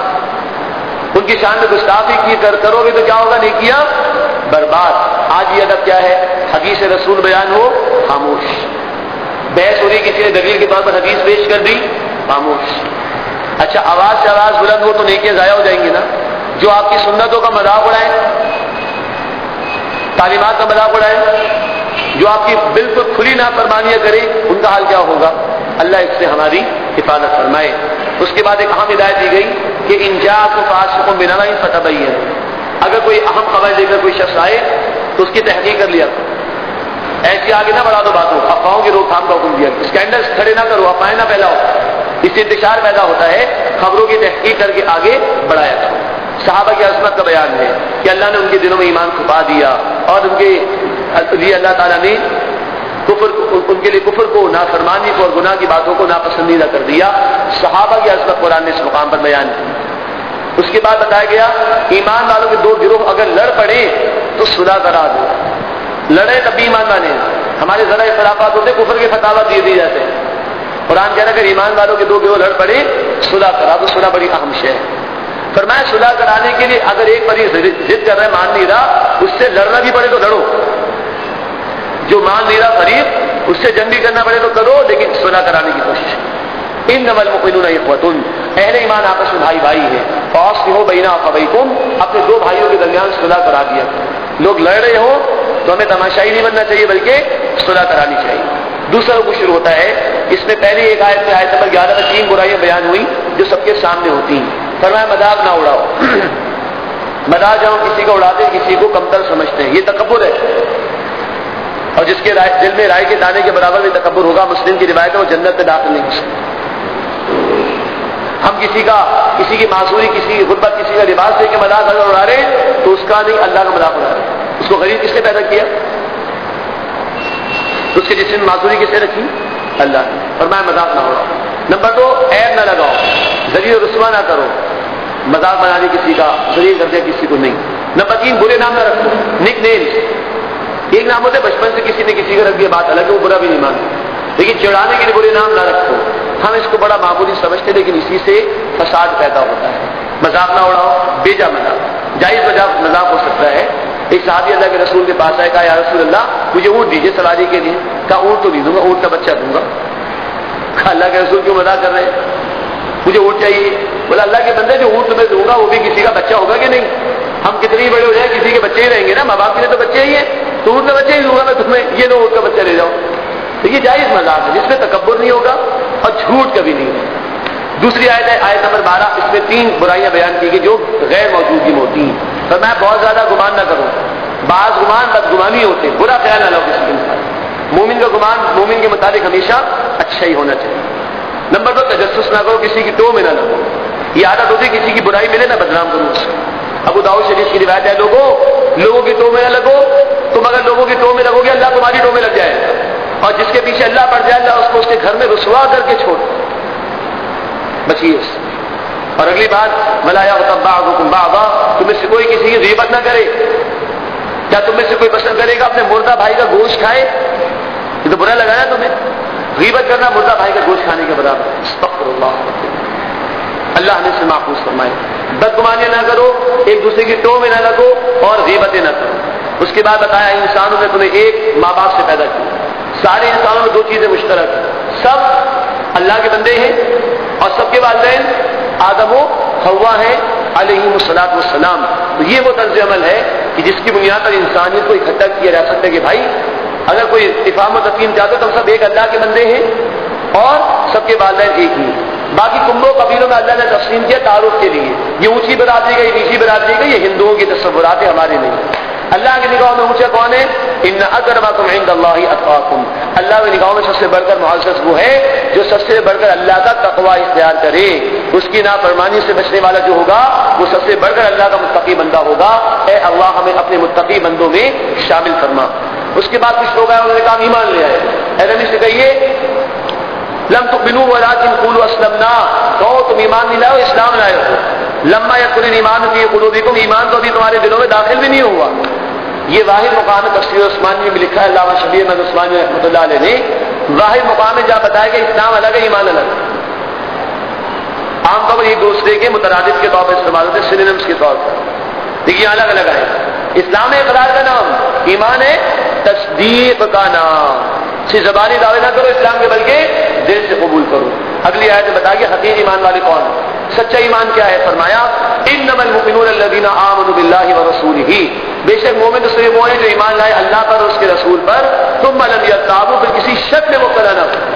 ان کی شان میں گستاخی کی کر کرو گے تو کیا ہوگا؟ نیکیاں برباد۔ آج یہ ادب کیا ہے؟ حدیث رسول بیان ہو، خاموش۔ بحث ہو رہی، کسی نے دلیل کے طور پر حدیث پیش کر دی، خاموش۔ اچھا آواز سے آواز بلند ہو تو نیکیاں ضائع ہو جائیں گی نا؟ جو آپ کی سنتوں کا مذاق اڑائے، تعلیمات کا مذاق اڑائے، جو آپ کی بالکل کھلی نافرمانیاں کرے، ان کا حال کیا ہوگا؟ اللہ اس سے ہماری حفاظت فرمائے۔ اس کے بعد ایک اہم ہدایت دی گئی کہ ان جاءکم فاسق بنبأ فتبینوا، اگر کوئی اہم خبر لے کر کوئی شخص آئے تو اس کی تحقیق کر لیا، ایسی آگے نہ بڑھا دو باتوں، افواہوں کی روک تھام کا حکم دیا، اسکینڈلز کھڑے نہ کرو، افواہیں نہ پھیلاؤ، اس سے انتشار پیدا ہوتا ہے، خبروں کی تحقیق کر کے آگے بڑھایا کرو۔ صحابہ کی عظمت کا بیان ہے کہ اللہ نے ان کے دلوں میں ایمان چھپا دیا اور ان کے لیے اللہ تعالیٰ نے کفر ان کے لیے کفر کو، نافرمانی کو اور گناہ کی باتوں کو ناپسندیدہ کر دیا۔ صحابہ کی عظمت قرآن نے اس مقام پر بیان کی۔ اس کے بعد بتایا گیا ایمان والوں کے دو گروہ اگر لڑ پڑے تو صلح کرا دو، لڑے تب بھی ایمان والے۔ ہمارے ذرا اختلافات ہوتے، کفر کے فتاوی دیے دیے جاتے ہیں، قرآن کہہ رہا ہے اگر ایمان والوں کے دو گروہ لڑ پڑے صلح کرا تو صلح بڑی اہم شے ہے. فرمایا صلح کرانے کے لیے اگر ایک فریق ضد کر رہا ہے مان نہیں رہا اس سے لڑنا بھی پڑے تو لڑو. جو مان نہیں رہا فریق اس سے جنگ بھی کرنا پڑے تو کرو لیکن صلح کرانے کی کوشش. انما المؤمنون اخوة اہل ایمان آپس میں بھائی بھائی ہے. فاصلحوا بین اخویکم اپنے دو بھائیوں کے درمیان صلح کرا دیا. لوگ لڑ رہے ہو تو ہمیں تماشائی نہیں بننا چاہیے بلکہ صلح کرانی چاہیے. دوسرا رکوع شروع ہوتا ہے اس میں پہلی ایک آیت میں آیت نمبر گیارہ میں تین برائیاں بیان ہوئی جو سب کے سامنے ہوتی ہیں. فرمایا مذاق نہ اڑاؤ. مذاق جب ہم کسی کو اڑاتے ہیں کسی کو کمتر سمجھتے ہیں یہ تکبر ہے اور جس کے دل میں رائے کے دانے کے برابر میں تکبر ہوگا مسلم کی روایت ہے وہ جنت میں داخل نہیں ہو سکتا. ہم کسی کا کسی کی معصوری کسی کی غربت کسی کا لباس دے کے مذاق اگر اڑا رہے تو اس کا نہیں اللہ کا مذاق اڑا رہے. اس کو غریب کس نے پیدا کیا؟ اس کے جسم میں معصوری کس نے رکھی؟ اللہ نے. فرمایا مذاق نہ اڑاؤ. نمبر دو عیب نہ لگاؤ ذریعہ رسوا نہ کرو. مذاق بنانے کسی کا ذریعہ کر دیا کسی کو نہیں. نمبر تین برے نام نہ رکھو. نک نیمز ایک نام ہوتے بچپن سے کسی نے کسی کا رکھ دیا بات الگ ہے وہ برا بھی نہیں مانتا لیکن چڑھانے کے لیے برے نام نہ رکھو. ہم اس کو بڑا معمولی سمجھتے لیکن اسی سے فساد پیدا ہوتا ہے. مذاق نہ اڑاؤ بیجا مذاق. جائز مذاق مذاق ہو سکتا ہے. ایک صحابی اللہ کے رسول کے پاس آئے کہا یا رسول اللہ مجھے اونٹ دیجیے سواری کے لیے. کہا اونٹ تو نہیں دوں گا اونٹ کا بچہ دوں گا. کہا اللہ کے رسول کیوں مذاق کر رہے ہیں مجھے اونٹ چاہیے. بولا اللہ کے بندے جو اونٹ تمہیں دوں گا وہ بھی کسی کا بچہ ہوگا کہ نہیں. ہم کتنی بڑے ہو جائیں کسی کے بچے ہی رہیں گے نا. ماں باپ کے لیے تو بچے ہی ہیں تو اونٹ کا بچہ ہی دوں گا میں تمہیں یہ لو اونٹ کا بچہ لے جاؤ. تو یہ جائز مذاق ہے جس میں تکبر نہیں ہوگا اور جھوٹ کبھی نہیں ہوگا. دوسری آیت ہے آیت نمبر بارہ. اس میں تین برائیاں بیان کی گئی جو غیر موجودگی میں ہوتی ہیں. تو میں بہت زیادہ گمان نہ کروں. بعض گمان بدگمانی ہوتے ہیں برا خیال نہ لو کسی کے متعلق. مومن کا گمان مومن کے مطابق ہمیشہ اچھا ہی ہونا چاہیے. نمبر دو تجسس نہ کرو کسی کی ٹو میں نہ لگو. یہ عادت ہوتی ہے کسی کی برائی ملے نہ بدنام کرو. ابو داؤد شریف کی روایت ہے لوگوں لوگوں کی ٹو میں نہ لگو. تم اگر لوگوں کی ٹو میں لگو گے اللہ تمہاری ٹو میں لگ جائے اور جس کے پیچھے اللہ پڑ جائے اللہ اس کو اس کے گھر میں رسوا کر کے چھوڑ. بچیے اس. اور اگلی بات ملایا بعضکم بعضا تم میں سے کوئی کسی کی غیبت نہ کرے. کیا تم میں سے کوئی پسند کرے گا اپنے مردہ بھائی کا گوشت کھائے؟ یہ تو برا لگا نا تمہیں. غیبت کرنا مردہ بھائی کا گوشت کھانے کے برابر. استغفر اللہ اللہ ہمیں سے محفوظ فرمائے. بدگمانیاں نہ کرو ایک دوسرے کی ٹو میں نہ لگو اور غیبتیں نہ کرو. اس کے بعد بتایا انسانوں نے تمہیں ایک ماں باپ سے پیدا کیا. سارے انسانوں میں دو چیزیں مشترک ہیں. سب اللہ کے بندے ہیں اور سب کے والدین آدم و حوا ہیں علیہم الصلاۃ والسلام. تو یہ وہ طرز عمل ہے کہ جس کی بنیاد پر انسانیت کو اکٹھا کیا جا سکتا ہے کہ بھائی اگر کوئی اتفاق و تفہیم چاہتے تو ہم سب ایک اللہ کے بندے ہیں اور سب کے والدین ایک ہی. باقی کمبوں قبیلوں میں اللہ نے تقسیم کیا تعارف کے لیے. یہ اونچی برادری کا یہ نیچی برادری کا یہ ہندوؤں کی تصورات ہے ہمارے نہیں. اللہ کی نگاہوں میں اونچا کون ہے؟ ان اکرمکم عند اللہ اتقاکم. اللہ کی نگاہوں میں سب سے بڑھ کر معزز وہ ہے جو سب سے بڑھ کر اللہ کا تقوی اختیار کرے. اس کی نافرمانی سے بچنے والا جو ہوگا وہ سب سے بڑھ کر اللہ کا متقی بندہ ہوگا. اے اللہ ہمیں اپنے متقی بندوں میں شامل فرما. اس کے بعد کچھ لوگ آئے انہوں نے کہا ایمان لے آئے. اے نبی سے کہیے لم تؤمنوا ولكن قولوا اسلمنا. کہو تم ایمان نہیں لائے ہو اسلام لائے ہو. لما يدخل الايمان في قلوبكم ایمان تو ابھی تمہارے دلوں میں داخل بھی نہیں ہوا. یہ واحد مقام ہے تفسیر عثمانی میں لکھا ہے علامہ شبیر احمد عثمانی رحمۃ اللہ علیہ نے. واحد مقام ہے جہاں بتایا کہ اسلام الگ ہے ایمان الگ ہے. عام طور پر ایک دوسرے کے مترادف کے طور پر استعمال ہوتے ہیں سینونیمز کے طور پر. لیکن الگ الگ ہے. اسلام ہے اقرار کا نام ایمان ہے تصدیق کا نام. صرف زبانی دعوے نہ کرو اسلام کے بلکہ دل سے قبول کرو. اگلی آیت میں بتا کہ حقیقی ایمان والے کون ہیں. سچا ایمان کیا ہے؟ فرمایا انما المؤمنون الذين آمنوا بالله ورسوله. بے شک مومن تو صرف وہ ہیں جو ایمان لائے اللہ پر اور اس کے رسول پر. ثم لم يرتابوا پھر کسی شک میں مبتلا نہ ہو.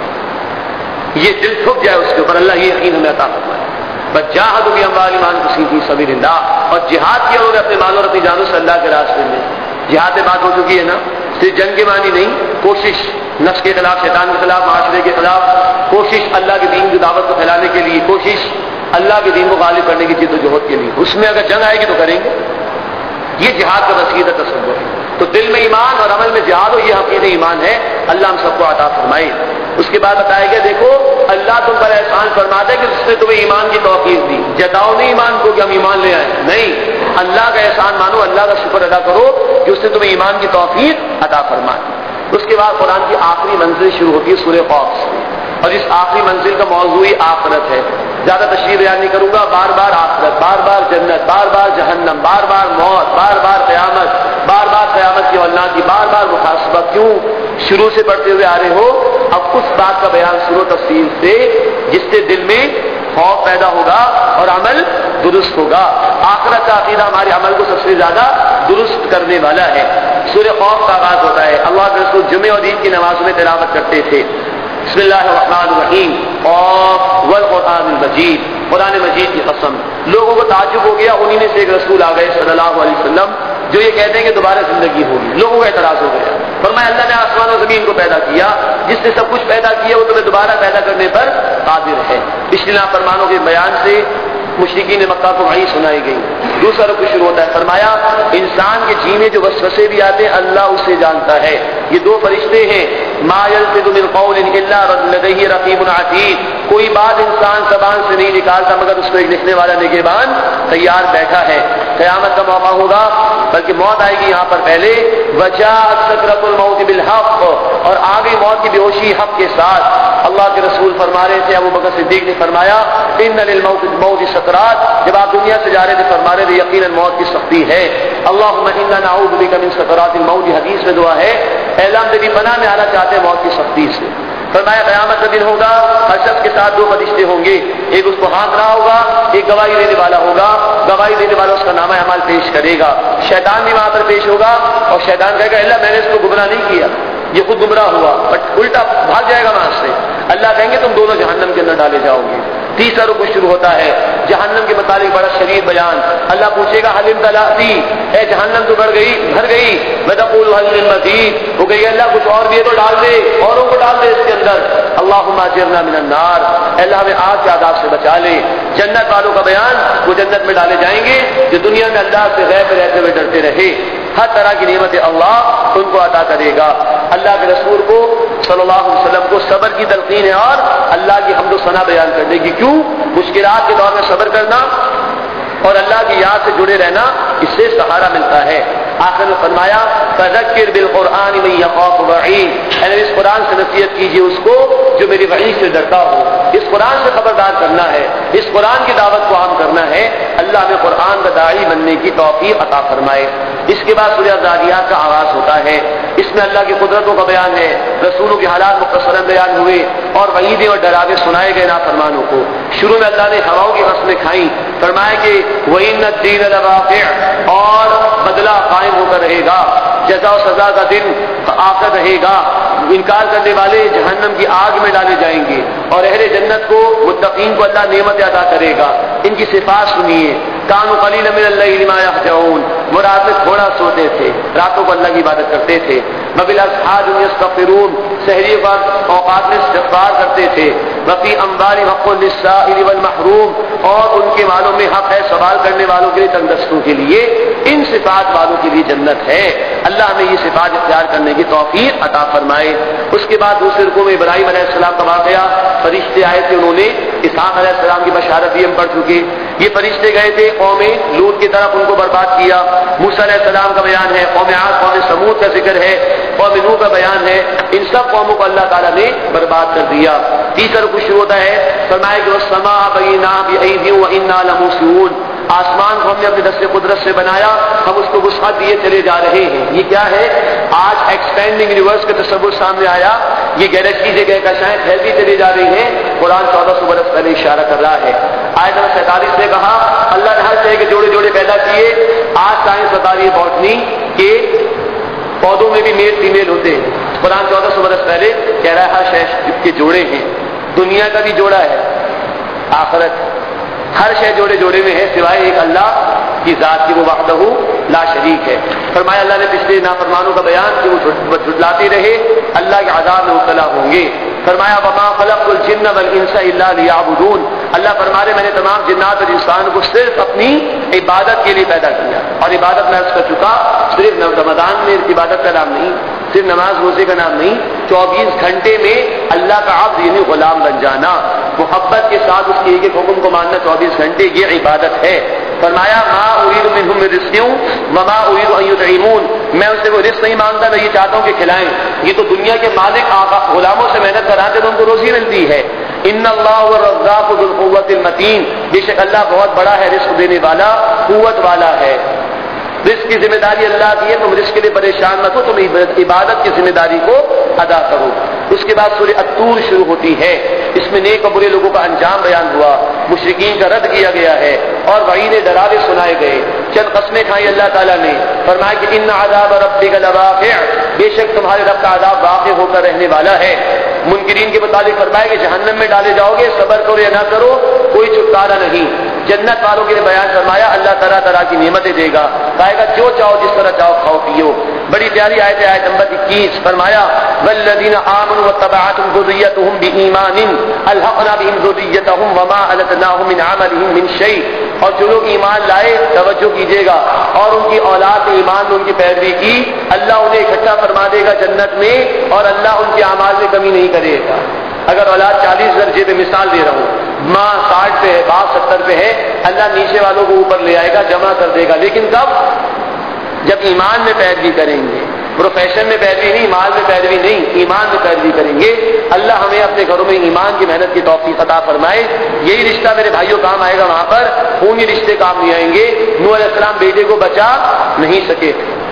یہ دل ٹھک جائے اس کے اوپر اللہ یہ یقین ہمیں عطا فرمائے. بجاہدوا باموالهم وانفسهم في سبيل الله. اور جہاد کیا انہوں نے اپنے مال اور اپنی جانوں سے اللہ کے راستے میں. جہاد میں بات ہو چکی ہے نا. صرف جنگ کے معنی نہیں کوشش نفس کے خلاف شیطان کے خلاف معاشرے کے خلاف کوشش اللہ کے دین کی دعوت کو پھیلانے کے لیے کوشش اللہ کے دین کو غالب کرنے کی جد و جہد کے لیے. اس میں اگر جنگ آئے گی تو کریں گے. یہ جہاد کا وسیلہ تصور ہے. تو دل میں ایمان اور عمل میں جہاد ہو یہ حقیقی ایمان ہے. اللہ ہم سب کو عطا فرمائے. اس کے بعد بتایا گیا دیکھو اللہ تم پر احسان فرماتا ہے کہ اس نے تمہیں ایمان کی توفیق دی. جتاؤ نہیں ایمان کو کہ ہم ایمان لے آئے. نہیں اللہ کا احسان مانو اللہ کا شکر ادا کرو کہ اس نے تمہیں ایمان کی توفیق عطا فرمائی. اس کے بعد قرآن کی آخری منزل شروع ہوتی ہے سورہ قاف سے. اور اس آخری منزل کا موضوع آخرت ہے. زیادہ تشریح بیان نہیں کروں گا. بار بار آخرت، بار بار جنت، بار بار جہنم، بار بار موت، بار بار قیامت، بار بار قیامت کی اولنا کی، بار بار محاسبہ. کیوں شروع سے پڑھتے ہوئے آ رہے ہو؟ اب اس بات کا بیان سنو تفصیل سے جس سے دل میں خوف پیدا ہوگا اور عمل درست ہوگا. آخرت کا عقیدہ ہمارے عمل کو سب سے زیادہ درست کرنے والا ہے. سورہ خوف کا آغاز ہوتا ہے. اللہ کے رسول جمعہ اور عید کی نمازوں میں تلاوت کرتے تھے. بسم اللہ الرحمن الرحیم خوف والقرآن المجید. قرآن مجید کی قسم. لوگوں کو تعجب ہو گیا. انہی میں سے ایک رسول آ گئے صلی اللہ علیہ وسلم جو یہ کہتے ہیں کہ دوبارہ زندگی ہوگی. لوگوں کا اعتراض ہو گیا. فرمایا اللہ نے آسمان و زمین کو پیدا کیا، جس نے سب کچھ پیدا کیا وہ تمہیں دوبارہ پیدا کرنے پر قادر ہے. پچھلی نافرمانوں کے بیان سے مشرکین مکہ کو وحی سنائی گئی. دوسرا رکوع شروع ہوتا ہے. فرمایا انسان کے جی میں جو وسوسے بھی آتے ہیں اللہ اسے جانتا ہے. یہ دو فرشتے ہیں. ما یلفظ من قول الا لدیہ رقیب عتید. کوئی بات انسان زبان سے نہیں نکالتا مگر اس کو ایک لکھنے والا نگہبان تیار بیٹھا ہے. قیامت کا موقع ہوگا بلکہ موت آئے گی یہاں پر پہلے. وجاءت سکرۃ الموت بالحق. اور آ گئی موت کی بے ہوشی حق کے ساتھ. اللہ کے رسول فرما رہے تھے، ابو بکر صدیق نے فرمایا ان للموت موت سکرات. جب آپ دنیا سے جا رہے تھے فرما رہے تھے یقیناً موت کی سختی ہے. اللہم انا نعوذ بک من سکرات الموت. حدیث میں دعا ہے اے اللہ ہم تیری پناہ میں آنا چاہتے ہیں موت کی سختی سے. فرمایا قیامت کا دن ہوگا، ہر شخص کے ساتھ دو فرشتے ہوں گے. ایک اس کو ہانک رہا ہوگا، ایک گواہی دینے والا ہوگا. گواہی دینے والا اس کا نامہ اعمال پیش کرے گا. شیطان بھی وہاں پر پیش ہوگا اور شیطان کہے گا اللہ میں نے اس کو گمراہ نہیں کیا، یہ خود گمراہ ہوا. بٹ الٹا بھاگ جائے گا وہاں سے. اللہ کہیں گے تم دونوں جہنم کے اندر ڈالے جاؤ گے. تیسرا رکوع شروع ہوتا ہے. جہنم کے متعلق بڑا شدید بیان. اللہ پوچھے گا حل امتلأتی، اے جہنم تو بڑھ گئی بھر گئی. وتقول حل من مزید. وہ کہے گا اللہ کچھ اور بھی ہے تو ڈال دے، اوروں کو ڈال دے اس کے اندر. اللہم اجرنا من النار. اللہ ہمیں آگ کے عذاب سے بچا لے. جنت والوں کا بیان، وہ جنت میں ڈالے جائیں گے جو دنیا میں اللہ سے غیب رہتے ہوئے ڈرتے رہے. ہر طرح کی نعمت اللہ ان کو عطا کرے گا. اللہ کے رسول کو صلی اللہ علیہ وسلم کو صبر کی تلقین ہے اور اللہ کی حمد و ثنا بیان کرنے کی. کیوں؟ مشکلات کے دور میں صبر کرنا اور اللہ کی یاد سے جڑے رہنا، اس سے سہارا ملتا ہے. آخر میں فرمایا فذکر بالقرآن من یخاف وعید. یعنی اس قرآن سے نصیحت کیجیے اس کو جو میری وعید سے ڈرتا ہو. اس قرآن سے خبردار کرنا ہے، اس قرآن کی دعوت کو عام کرنا ہے. اللہ ہمیں قرآن کا داعی بننے کی توفیق عطا فرمائے. اس کے بعد سورہ الذاریات کا آغاز ہوتا ہے. اس میں اللہ کی قدرتوں کا بیان ہے. رسولوں کے حالات مختصراً بیان ہوئے اور وعیدیں اور ڈراوے سنائے گئے نافرمانوں کو. شروع میں اللہ نے ہواؤں کی قسمیں کھائیں. فرمایا کہ وَإِنَّ الدِّينَ لَوَاقِعٌ. اور بدلہ قائم ہو کر رہے گا. جزا و سزا کا دن آ کر رہے گا. انکار کرنے والے جہنم کی آگ میں ڈالے جائیں گے اور اہل جنت کو متقین کو اللہ نعمت عطا کرے گا. ان کی صفات سنیے. کانوا قلیلا من اللیل ما یہجعون. وہ رات میں تھوڑا سوتے تھے، راتوں کو اللہ کی عبادت کرتے تھے. وبالاسحار یستغفرون. سحری وقت اوقات میں استغفار کرتے تھے. وفی اموالہم حق للسائل والمحروم. اور ان کے مالوں میں حق ہے سوال کرنے والوں کے لیے، تنگ دستوں کے لیے. ان صفات والوں کے لیے جنت ہے. اللہ ہمیں یہ صفات اختیار کرنے کی توفیق عطا فرمائے. اس کے بعد دوسرے رکوع میں ابراہیم علیہ السلام کا واقعہ. فرشتے آئے تھے، انہوں نے اسحاق علیہ السلام کی بشارت بھی ہم پڑھ چکے. یہ فرشتے گئے تھے قوم لوط کی طرف، ان کو برباد کیا. موسیٰ علیہ السلام کا بیان ہے. قوم عاد، قوم سمود کا ذکر ہے. قوم نوح کا بیان ہے. ان سب قوموں کو اللہ تعالیٰ نے برباد کر دیا. تیسرا رکوع شروع ہوتا ہے. فرمایا کہ والسماء بنیناها بأیدی وإنا لموسعون. آسمان کو ہم نے اپنے دست قدرت سے بنایا، ہم اس کو وسعت دیے چلے جا رہے ہیں. یہ کیا ہے؟ آج ایکسپینڈنگ یونیورس کا تصور سامنے آیا. یہ گیلیکسی سے کہکشائیں پھیلتی چلی جا رہی ہیں. قرآن چودہ سو برس پہلے اشارہ کر رہا ہے. آیت نمبر سینتالیس نے کہا اللہ نے ہر طرح کے جوڑے جوڑے پیدا کیے. آج سائنس بتا رہی ہے بوٹنی کہ پودوں میں بھی میل فیمیل ہوتے ہیں. قرآن چودہ سو برس پہلے کہہ رہا ہے ہر شے کے جوڑے ہیں. دنیا کا بھی جوڑا ہے، آخرت ہر شے جوڑے جوڑے میں ہے سوائے ایک اللہ کی ذات کی، وہ وحدہ لا شریک ہے. فرمایا اللہ نے پچھلے نافرمانوں کا بیان کہ وہ جھٹلاتے رہے اللہ کے عذاب میں مبتلا ہوں گے. فرمایا وما خلقت الجن والانس الا ليعبدون. اللہ فرما رہے میں نے تمام جنات اور انسان کو صرف اپنی عبادت کے لیے پیدا کیا. اور عبادت میں عرض کر چکا صرف رمضان میں عبادت کا نام نہیں، صرف نماز روزے کا نام نہیں، چوبیس گھنٹے میں اللہ کا عبد یعنی غلام بن جانا، محبت کے ساتھ اس کے ایک ایک حکم کو ماننا چوبیس گھنٹے، یہ عبادت ہے. فرمایا ما اريد منهم من رزق وما اريد ان يطعمون. میں ان سے کوئی رزق نہیں مانگتا، میں یہ چاہتا ہوں کہ کھلائیں، یہ تو دنیا کے مالک آقا غلاموں سے محنت کراتے تو ان کو روزی ملتی ہے۔ ان اللہ الرزاق ذو القوۃ المتین، بے شک اللہ بہت بڑا ہے، رزق دینے والا، قوت والا ہے۔ رزق کی ذمہ داری اللہ کی ہے، تم رزق کے لیے پریشان مت ہو، تم عبادت کی ذمہ داری کو ادا کرو۔ اس کے بعد سورہ الطور شروع ہوتی ہے، اس میں نیک و برے لوگوں کا انجام بیان ہوا، مشرکین کا رد کیا گیا ہے اور وعید ڈراوے سنائے گئے۔ چند قسمیں کھائی اللہ تعالیٰ نے، فرمایا کہ ان عذاب ربک لواقع، بے شک تمہارے رب کا عذاب واقع ہو کر رہنے والا ہے۔ منکرین کے متعلق فرمایا کہ جہنم میں ڈالے جاؤ گے، صبر کرو یا نہ کرو کوئی چھٹکارا نہیں۔ جنت والوں کے لیے بیان فرمایا اللہ طرح طرح کی نعمتیں دے گا، کہے گا جو چاہو جس طرح چاہو کھاؤ پیو۔ بڑی پیاری آیت ہے، آیت نمبر اکیس، فرمایا والذین آمنوا واتبعتهم ذریتهم بایمان الحقنا بهم ذریتهم وما التناهم من عملهم من شیء، اور جو لوگ ایمان لائے، توجہ کیجیے گا، اور ان کی اولاد نے ایمان میں ان کی پیروی کی، اللہ انہیں اکٹھا فرما دے گا جنت میں، اور اللہ ان کے اعمال میں کمی نہیں کرے گا۔ اگر اولاد چالیس درجے پہ، مثال دے رہا ہوں، ماں ساٹھ پہ ہے، باپ ستر پہ ہے، اللہ نیچے والوں کو اوپر لے آئے گا، جمع کر دے گا، لیکن کب؟ جب ایمان میں پیروی کریں گے، پروفیشن میں پیروی نہیں، مال میں پیروی نہیں، ایمان میں پیروی کریں گے۔ اللہ ہمیں اپنے گھروں میں ایمان کی محنت کی توفیق عطا فرمائے۔ یہی رشتہ میرے بھائیوں کام آئے گا، وہاں پر خونی رشتے کام نہیں آئیں گے۔ نوح علیہ السلام بیٹے کو بچا نہیں سکے۔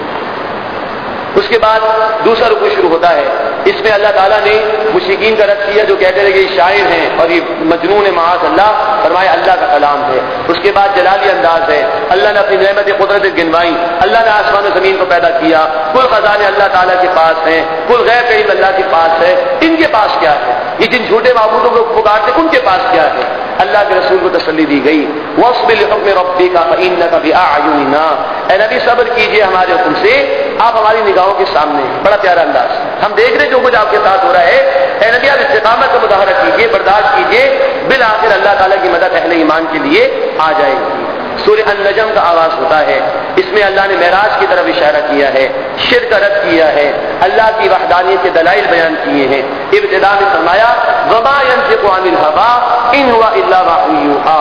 اس کے بعد دوسرا رکوع شروع ہوتا ہے، اس میں اللہ تعالیٰ نے مشرکین کا رد کیا جو کہتے رہے کہ یہ شاعر ہیں اور یہ مجنون ہے، معاذ اللہ، فرمایا اللہ کا کلام ہے۔ اس کے بعد جلالی انداز ہے، اللہ نے اپنی نعمت قدرت گنوائی، اللہ نے آسمان و زمین کو پیدا کیا، کل خزانے اللہ تعالیٰ کے پاس ہیں، کل غیب علم اللہ کے پاس ہے، ان کے پاس کیا ہے؟ یہ جن جھوٹے معبودوں کو پکارتے ان کے پاس کیا ہے؟ اللہ کے رسول کو تسلی دی گئی، وَاصْبِرْ لِحُکْمِ رَبِّكَ فَإِنَّكَ بِأَعْيُنِنَا، اے نبی صبر کیجئے ہمارے حکم سے، آپ ہماری نگاہوں کے سامنے ہیں۔ بڑا پیارا انداز، ہم دیکھ رہے جو کچھ آپ کے ساتھ ہو رہا ہے، اے نبی آپ استقامت کا مظاہرہ کیجئے، برداشت کیجئے، بالآخر اللہ تعالیٰ کی مدد اہل ایمان کے لیے آ جائے گی۔ سورہ النجم کا آغاز ہوتا ہے، اس میں اللہ نے معراج کی طرف اشارہ کیا ہے، شرک کا رد کیا ہے، اللہ کی وحدانیت کے دلائل بیان کیے ہیں۔ ابتدا میں فرمایا وما ينطق عن الهوى ان هو الا وحی یوحی،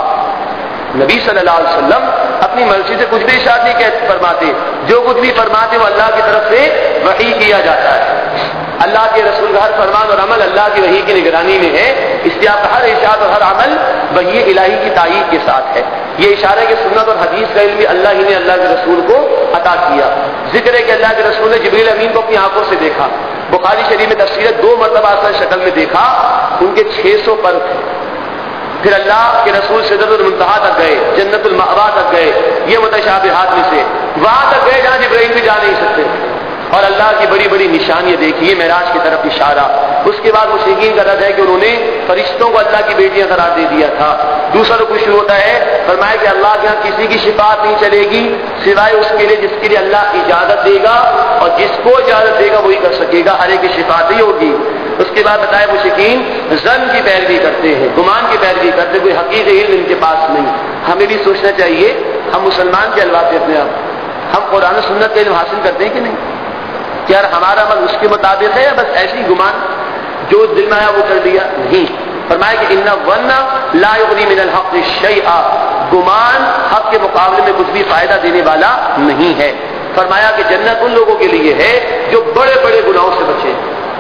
نبی صلی اللہ علیہ وسلم اپنی مرضی سے کچھ بھی ارشاد نہیں کہتے فرماتے، جو کچھ بھی فرماتے وہ اللہ کی طرف سے وحی کیا جاتا ہے۔ اللہ کے رسول کا ہر فرمان اور عمل اللہ کی وحی کی نگرانی میں ہے، اس لیے آپ کا ہر ارشاد اور ہر عمل وحی الہی کی تائید کے ساتھ ہے۔ یہ اشارہ کہ سنت اور حدیث کا علم بھی اللہ ہی نے اللہ کے رسول کو عطا کیا۔ ذکر ہے کہ اللہ کے رسول نے جبریل امین کو اپنی آنکھوں سے دیکھا، بخاری شریف میں تفسیر دو مرتبہ اصل شکل میں دیکھا، ان کے چھ سو پر تھے۔ پھر اللہ کے رسول سدرۃ المنتہا تک گئے، جنت المأوا تک گئے، یہ متشابہات میں سے وہاں تک گئے جہاں جبرائیل بھی جا نہیں سکتے، اور اللہ کی بڑی بڑی نشانیاں دیکھی، معراج کی طرف اشارہ۔ اس کے بعد مشرکین کا رد ہے کہ انہوں نے فرشتوں کو اللہ کی بیٹیاں قرار دے دیا تھا۔ دوسرا رکوع شروع ہوتا ہے، فرمایا کہ اللہ کے یہاں کسی کی شفاعت نہیں چلے گی سوائے اس کے لیے جس کے لیے اللہ اجازت دے گا، اور جس کو اجازت دے گا وہی کر سکے گا، ہر ایک کی شفاعت ہی ہوگی۔ اس کے بعد بتایا مشرکین ظن کی پیروی کرتے ہیں، گمان کی پیروی کرتے ہیں، کوئی حقیقی علم ان کے پاس نہیں۔ ہمیں بھی سوچنا چاہیے، ہم مسلمان کے الواتے اپنے آپ، ہم قرآن و سنت کا علم حاصل کرتے ہیں کہ نہیں؟ کیا ہمارا عمل اس کے مطابق ہے یا بس ایسی گمان جو دل میں آیا وہ کر دیا؟ نہیں، فرمایا کہ ان الظن لا یغنی من الحق شیئا، گمان حق کے مقابلے میں کچھ بھی فائدہ دینے والا نہیں ہے۔ فرمایا کہ جنت ان لوگوں کے لیے ہے جو بڑے بڑے گناہوں سے بچیں،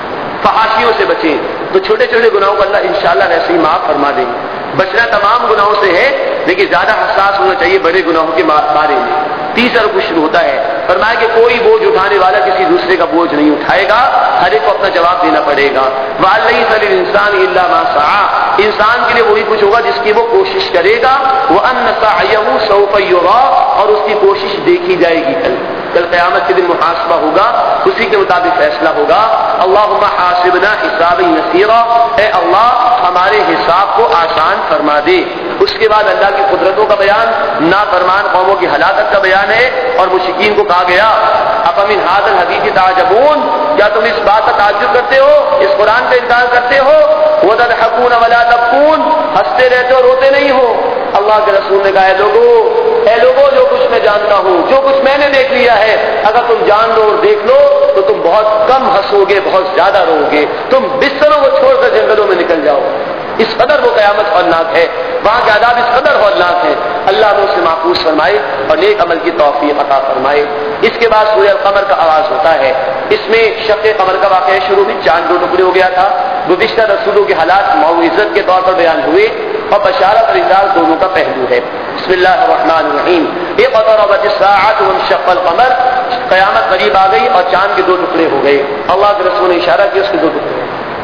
فحاشیوں سے بچیں، تو چھوٹے چھوٹے گناہوں کو اللہ انشاءاللہ ویسے ہی معاف فرما دیں گے۔ بچنا تمام گناہوں سے ہے، لیکن زیادہ حساس ہونا چاہیے بڑے گناہوں کے بارے میں۔ تیسرا رکوع شروع ہوتا ہے، فرمایا کہ کوئی بوجھ اٹھانے والا کسی دوسرے کا بوجھ نہیں اٹھائے گا، ہر ایک کو اپنا جواب دینا پڑے گا۔ وَلَيْسَ لِلْإِنسَانِ إِلَّا مَا سَعَىٰ، انسان کے لیے وہی کچھ ہوگا جس کی وہ کوشش کرے گا۔ وَأَنَّ سَعْيَهُ سَوْفَ يُرَىٰ، اور اس کی کوشش دیکھی جائے گی۔ کل کل قیامت کے دن محاسبہ ہوگا، اسی کے مطابق فیصلہ ہوگا۔ اللہم حاسبنا حسابا یسیرا، اے اللہ ہمارے حساب کو آسان فرما دے۔ اس کے بعد اللہ کی قدرتوں کا بیان، نافرمان قوموں کی ہلاکت کا بیان ہے، اور مشرکین کو کہا گیا افمن ھذا الحدیث تعجبون، کیا تم اس بات کا تعجب کرتے ہو، اس قرآن کا انکار کرتے ہو؟ وتضحکون ولا تبکون، ہنستے رہتے ہو روتے نہیں ہو۔ اللہ کے رسول نے کہا ہے لوگو اے لوگو جو کچھ میں جانتا ہوں، جو کچھ میں نے دیکھ لیا ہے، اگر تم جان لو اور دیکھ لو تو تم بہت کم ہنسو گے، بہت زیادہ رو گے، تم بستروں کو چھوڑ کر جنگلوں میں نکل جاؤ۔ اس قدر وہ قیامت ہولناک ہے، وہاں کے عذاب اس قدر ہولناک ہے، اللہ نے اسے محفوظ فرمائے اور نیک عمل کی توفیق عطا فرمائے۔ اس کے بعد سورہ القمر کا آغاز ہوتا ہے۔ اس میں شق قمر کا واقعہ شروع میں چاند دو ٹکڑے ہو گیا تھا، گزشتہ رسولوں کے حالات معوذت کے طور پر بیان ہوئے اور بشارت اور انذار دونوں کا پہلو ہے۔ بسم اللہ الرحمن الرحیم۔ اقتربت الساعۃ وانشق القمر، قیامت قریب آ گئی اور چاند کے دو ٹکڑے ہو گئے۔ اللہ کے رسول نے اشارہ کیا اس کے دو ٹکڑے۔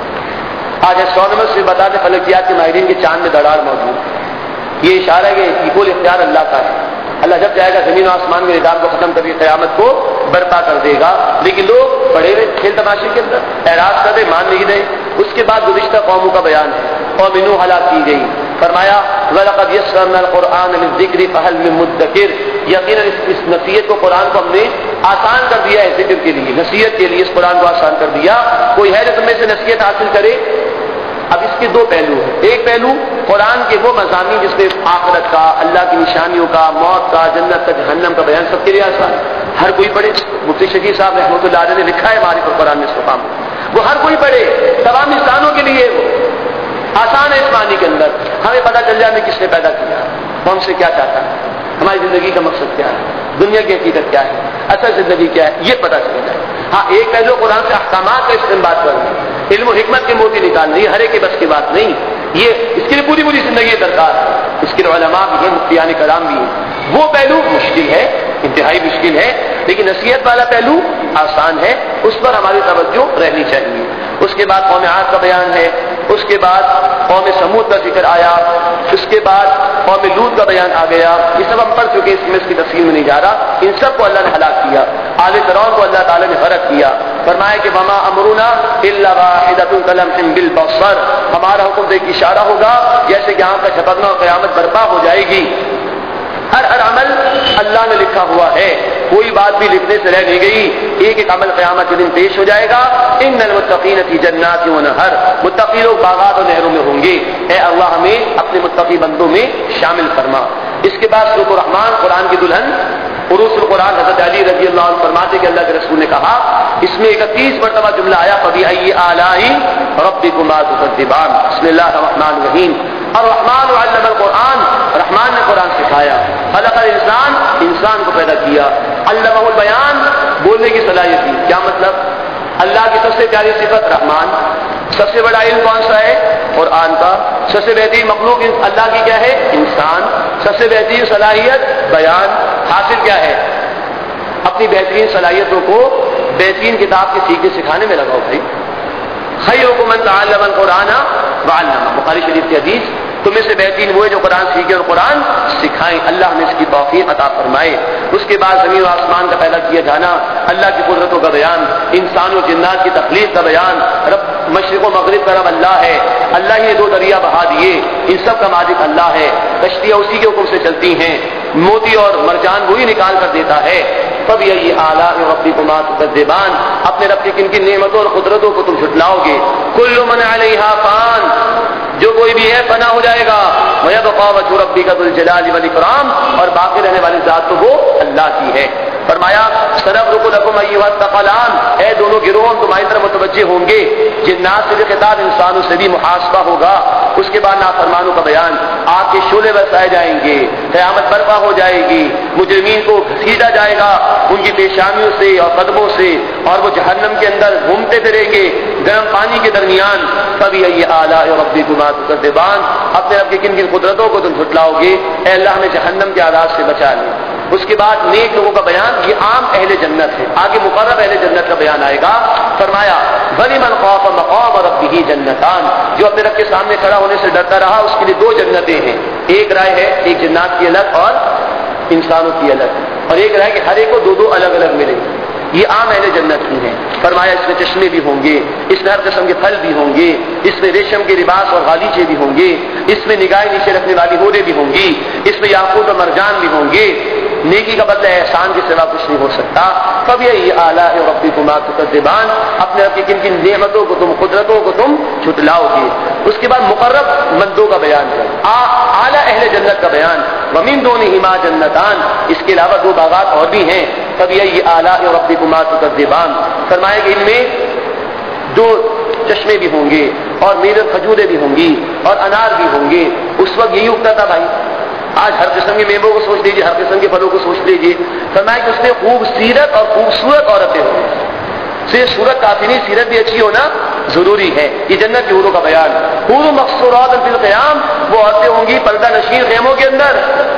آج ایسٹرونومرز سے بتا دیں فلکیات کے ماہرین کے چاند میں دراڑ موجود ہے، یہ اشارہ ہے کہ یہ کل اختیار اللہ کا ہے۔ اللہ جب چاہے گا زمین و آسمان کے نظام کو ختم کر کے قیامت کو برپا کر دے گا، لیکن لوگ پڑے ہوئے کھیل تماشے کے اندر اعراض کر دے، مان نہیں رہے۔ اس کے بعد گزشتہ قوموں کا بیان ہے، قوم نوح ہلاک کی گئی، فرمایا وَلَقَدْ يَسَّرْنَا الْقُرْآنَ لِلذِّكْرِ فَهَلْ مِن مُدَّكِرٍ، یقیناً اس نصیحت کو قرآن کو ہم نے آسان کر دیا ہے، ذکر کے لیے، نصیحت کے لیے اس قرآن کو آسان کر دیا، کوئی ہے جو تم میں سے نصیحت حاصل کرے؟ اب اس کے دو پہلو ہیں، ایک پہلو قرآن کے وہ مضامین جس میں آخرت کا، اللہ کی نشانیوں کا، موت کا، جنت کا، جہنم کا بیان سب کے لیے آسان ہے، ہر کوئی پڑھے۔ مفتی شفیع صاحب رحمۃ اللہ علیہ نے لکھا ہے معرفت القرآن میں سفام، وہ ہر کوئی پڑھے، تمام انسانوں کے لیے وہ آسان ہے۔ اس معنی کے اندر ہمیں پتہ چل جائے ہمیں کس نے پیدا کیا، وہ ہم سے کیا چاہتا ہے، ہماری زندگی کا مقصد کیا ہے، دنیا کی حقیقت کیا ہے، اصل زندگی کیا ہے، یہ پتہ چل جائے۔ ہاں ایک پہلو قرآن سے احکامات کا استنباط کرنا، علم و حکمت کے موتی نکالنا، یہ ہر ایک کے بس کی بات نہیں، یہ اس کے لیے پوری پوری زندگی درکار ہے، اس کے لیے علماء بھی ہیں، مفتیان کرام بھی ہیں۔ وہ پہلو مشکل ہے، انتہائی مشکل ہے، لیکن نصیحت والا پہلو آسان ہے، اس پر ہماری توجہ رہنی چاہیے۔ اس کے بعد قوم عاد کا بیان ہے، اس کے بعد قوم سمود کا ذکر آیا، اس کے بعد قوم لوط کا بیان آ گیا، یہ سب ہم پڑھ چکے، اس میں اس کی تفصیل میں نہیں جا رہا۔ ان سب کو اللہ نے ہلاک کیا، آل فرعون کو اللہ تعالیٰ نے غرق کیا، فرمایا کہ وما امرنا الا واحدۃ کلمح بالبصر، ہمارا حکم تو ایک اشارہ ہوگا جیسے کہ آنکھ کا جھپکنا اور قیامت برپا ہو جائے گی۔ ہر ہر عمل اللہ نے لکھا ہوا ہے، کوئی بات بھی لکھنے سے رہ نہیں گئی، ایک ایک عمل قیامت کے دن پیش ہو جائے گا۔ ان المتقین فی جنات و نہر، متقی لوگ باغات اور نہروں میں ہوں گے، اے اللہ ہمیں اپنے متقی بندوں میں شامل فرما۔ اس کے بعد سورۃ الرحمن، قرآن کی دلہن، عروس القرآن، حضرت علی رضی اللہ عنہ فرماتے کہ اللہ کے رسول نے کہا، اس میں اکتیس مرتبہ جملہ آیا فَبِأَيِّ آلَاءِ رَبِّكُمَا تُكَذِّبَانِ، بسم اللہ الرحمن الرحیم۔ الرحمن علم القرآن، رحمان نے قرآن سکھایا، خلق الانسان، انسان کو پیدا کیا، علمہ البیان، بولنے کی صلاحیت دی۔ کیا مطلب؟ اللہ کی سب سے پیاری صفت رحمان، سب سے بڑا علم کون سا ہے؟ قرآن کا۔ سب سے بہترین مخلوق اللہ کی کیا ہے؟ انسان۔ سب سے بہترین صلاحیت بیان، حاصل کیا ہے؟ اپنی بہترین صلاحیتوں کو بہترین کتاب کے سیکھنے سکھانے میں لگاؤ بھائی۔ خیرکم من تعلم القرآن وعلمہ، بخاری شریف کی حدیث، تمہیں سے بہترین وہ ہے جو قرآن سیکھے اور قرآن سکھائیں، اللہ نے اس کی توفیق عطا فرمائے۔ اس کے بعد زمین و آسمان کا پیدا کیا جانا، اللہ کی قدرتوں کا بیان، انسان و جنات کی تخلیق کا بیان، رب مشرق و مغرب کا رب اللہ ہے، اللہ ہی نے دو دریا بہا دیے، ان سب کا مالک اللہ ہے، کشتیاں اسی کے حکم سے چلتی ہیں، موتی اور مرجان وہی نکال کر دیتا ہے۔ فَبِأَيِّ آلَاءِ رَبِّكُمَا تُكَذِّبَانِ، اپنے رب کی کن کن نعمتوں اور قدرتوں کو تم جھٹلاؤ گے۔ كُلُّ مَنْ عَلَيْهَا فَانٍ، جو کوئی بھی ہے فنا ہو جائے گا، وَيَبْقَىٰ وَجْهُ رَبِّكَ ذُو الْجَلَالِ وَالْإِكْرَامِ، اور باقی رہنے والی ذات تو وہ اللہ کی ہے۔ فرمایا سَنَفْرُغُ لَكُمْ أَيُّهَا الثَّقَلَانِ، اے دونوں گروہ تمہاری طرف متوجہ ہوں گے، جنات سے بھی خطاب، انسانوں سے بھی محاسبہ ہوگا۔ اس کے بعد نافرمانوں کا بیان، آگ کے شعلے برسائے جائیں گے، قیامت برپا ہو جائے گی، مجرمین کو گھسیٹا جائے گا ان کی پیشانیوں سے اور قدموں سے، اور وہ جہنم کے اندر گھومتے پھریں گے گرم پانی کے درمیان۔ فَبِأَيِّ آلَاءِ رَبِّكُمَا تُكَذِّبَانِ، اپنے رب کی کن کن قدرتوں کو تم جھٹلاؤ گے، اے اللہ ہمیں جہنم کے عذاب سے بچا لے۔ اس کے بعد نیک لوگوں کا بیان، یہ عام اہل جنت ہے، آگے مقرب اہل جنت کا بیان آئے گا۔ فرمایا وَلِمَنْ خَافَ مَقَامَ رَبِّهِ جَنَّتَانِ، جو اپنے رب کے سامنے کھڑا ہونے سے ڈرتا رہا اس کے لیے دو جنتیں ہیں، ایک رائے ہے ایک جنات کی الگ اور انسانوں کی الگ، اور ایک رائے کہ ہر ایک کو دو دو الگ الگ ملیں گے، یہ عام اہل جنت کی ہیں۔ فرمایا اس میں چشمے بھی ہوں گے، اس میں ہر قسم کے پھل بھی ہوں گے، اس میں ریشم کے لباس اور غالیچے بھی ہوں گے، اس میں نگاہ نیچے رکھنے والی حوریں بھی ہوں گی، اس میں یاقوت اور مرجان بھی ہوں گے۔ نیکی کا بدلہ احسان کے سوا کچھ نہیں ہو سکتا۔ فَبِأَيِّ آلَاءِ رَبِّكُمَا تُكَذِّبَانِ، اپنے رب کی کن کن نعمتوں کو تم، قدرتوں کو تم جھٹلاؤ گے۔ اس کے بعد مقرب بندوں کا بیان ہے، اعلیٰ اہل جنت کا بیان، وَمِن دُونِهِمَا جَنَّتَانِ، اس کے علاوہ دو باغات اور بھی ہیں۔ فَبِأَيِّ آلَاءِ رَبِّكُمَا تُكَذِّبَانِ، فرمایا کہ ان میں دو چشمے بھی ہوں گے، اور میوے کھجورے بھی ہوں گی اور انار بھی ہوں گے. اس وقت یہی اگتا تھا بھائی. آج ہر قسم کے میووں کو سوچ لیجیے, ہر قسم کے پھلوں کو سوچ لیجیے. فرمایا کہ اس میں خوبصورت اور خوبصورت عورتیں ہوں. صرف صورت کافی نہیں, سیرت بھی اچھی ہونا ضروری ہے. یہ جنت کی حوروں کا بیان. حور مقصورات فی القیام, وہ عورتیں ہوں گی پردہ نشین خیموں کے اندر.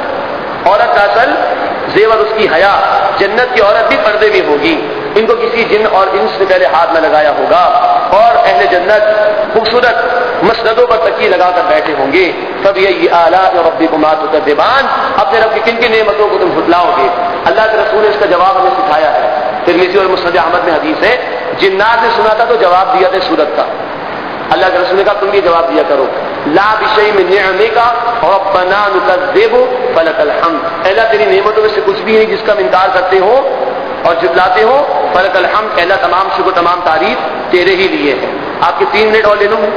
عورت کا اصل زیور اس کی حیا. جنت کی عورت بھی پردے میں ہوگی. ان کو کسی جن اور انس نے پہلے ہاتھ نہ لگایا ہوگا. اور اہل جنت خوبصورت مسندوں پر تکیے لگا کر بیٹھے ہوں گے. فبأي آلاء ربكما تكذبان, اپنے رب کی کن کن نعمتوں کو تم جھٹلاؤ گے. اللہ کے رسول نے اس کا جواب ہمیں سکھایا ہے. ترمذی اور مسند احمد میں حدیث ہے, جنات نے سنا تھا تو جواب دیا تھا سورت کا. اللہ کے رسول نے کہا تم بھی جواب دیا کرو, لا بشیء من نعمک ربنا نکذب فلک الحمد. اللہ تیری نعمتوں میں سے کچھ بھی نہیں جس کا انکار کرتے ہو اور جھٹلاتے ہو. فلک الحمد, اللہ تمام شکر تمام تعریف تیرے ہی لیے ہے. آپ کے تین منٹ اور لے لوں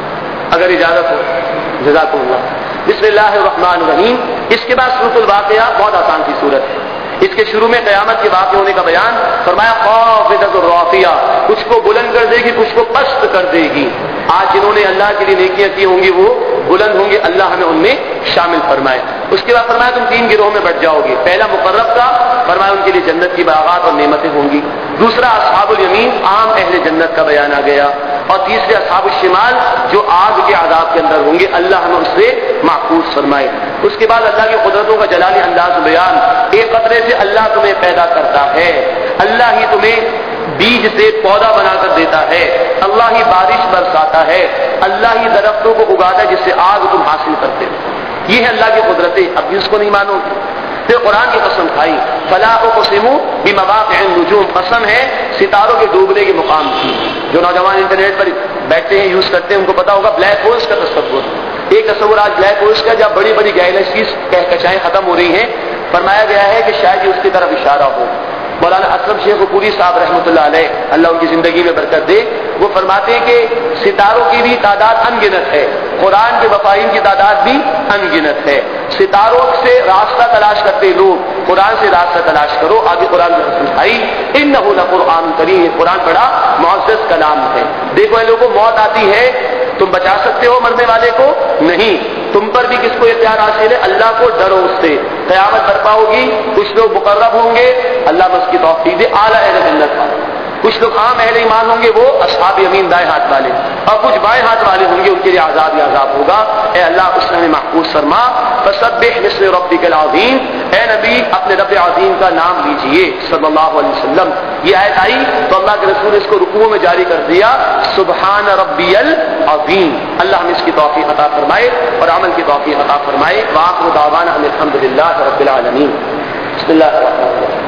اگر اجازت ہو. جزاکم اللہ. بسم اللہ الرحمن الرحیم. اس کے بعد سورۃ الواقعہ, بہت آسان سی سورت ہے. اس کے شروع میں قیامت کے واقع ہونے کا بیان فرمایا. خافضۃ رافعہ, کچھ کو بلند کر دے گی کچھ کو پست کر دے گی. آج جنہوں نے اللہ کے لیے نیکیاں کی ہوں گی وہ بلند ہوں گے, اللہ ہمیں ان میں شامل فرمائے. اس کے بعد فرمایا تم تین گروہوں میں بٹ جاؤ گے. پہلا مقرب کا, فرمایا ان کے لیے جنت کی باغات اور نعمتیں ہوں گی. دوسرا اصحاب الیمین, عام اہل جنت کا بیان آ گیا. اور تیسرے اصحاب الشمال, جو آگ کے عذاب کے اندر ہوں گے, اللہ ہمیں اس سے محفوظ فرمائے. اس کے بعد اللہ کی قدرتوں کا جلالی انداز بیان. ایک قطرے سے اللہ تمہیں پیدا کرتا ہے, اللہ ہی تمہیں بیج سے پودا بنا کر دیتا ہے, اللہ ہی بارش برساتا ہے, اللہ ہی درختوں کو اگاتا ہے جس سے آگ تم حاصل کرتے ہو. یہ ہے اللہ کی قدرتیں. اب بھی اس کو نہیں مانو گے. پھر قرآن کی قسم کھائی, فلا اقسم بمواقع النجوم, قسم ہے ستاروں کے ڈوبنے کے مقام کی. جو نوجوان انٹرنیٹ پر بیٹھتے ہیں یوز کرتے ہیں ان کو پتا ہوگا بلیک ہولز کا تصور. ایک تصور آج بلیک ہولز کا, جب بڑی بڑی گیلیکسیز کہکشائیں ختم ہو رہی ہیں, فرمایا گیا ہے کہ شاید یہ اس کی طرف اشارہ ہو. مولانا اسلم شیخ پوری صاحب رحمۃ اللہ علیہ, اللہ ان کی زندگی میں برکت دے, وہ فرماتے ہیں کہ ستاروں کی بھی تعداد ان گنت ہے, قرآن کے مفاہیم کی تعداد بھی ان گنت ہے. ستاروں سے راستہ تلاش کرتے لوگ, قرآن سے راستہ تلاش کرو. آگے قرآن کی قسم کھائی, انہ لقرآن کریم, قرآن بڑا معزز کلام ہے. دیکھو ان لوگوں کو موت آتی ہے, تم بچا سکتے ہو مرنے والے کو؟ نہیں. تم پر بھی کس کو اختیار حاصل ہے؟ اللہ کو ڈرو اس سے. قیامت برپا ہوگی, کچھ لوگ مقرب ہوں گے, اللہ بس کی توفیق دے, اعلیٰ اہل جنت والے. کچھ لوگ عام اہل ایمان ہوں گے, وہ اصحاب یمین دائیں ہاتھ والے, اور کچھ بائیں ہاتھ والے ہوں گے, ان کے لیے عذاب ہی عذاب ہوگا. اے اللہ اس نے محفوظ فرما. فسبح باسم ربک العظیم, اے نبی اپنے رب عظیم کا نام لیجئے صلی اللہ علیہ وسلم. یہ آیت آئی تو اللہ کے رسول نے اس کو رکوع میں جاری کر دیا, سبحان ربی العظیم. اللہ ہمیں اس کی توفیق عطا فرمائے اور عمل کی توفیق عطا فرمائے. وآخر دعوانا ان الحمد للہ رب العالمین. بسم اللہ الرحمن الرحیم.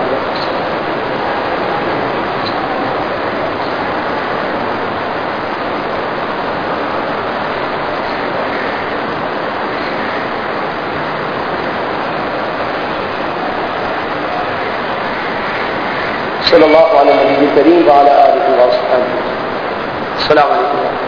صلی اللہ علیہ وسلم کریم وعلی آلہ وصحبہ. السلام علیکم.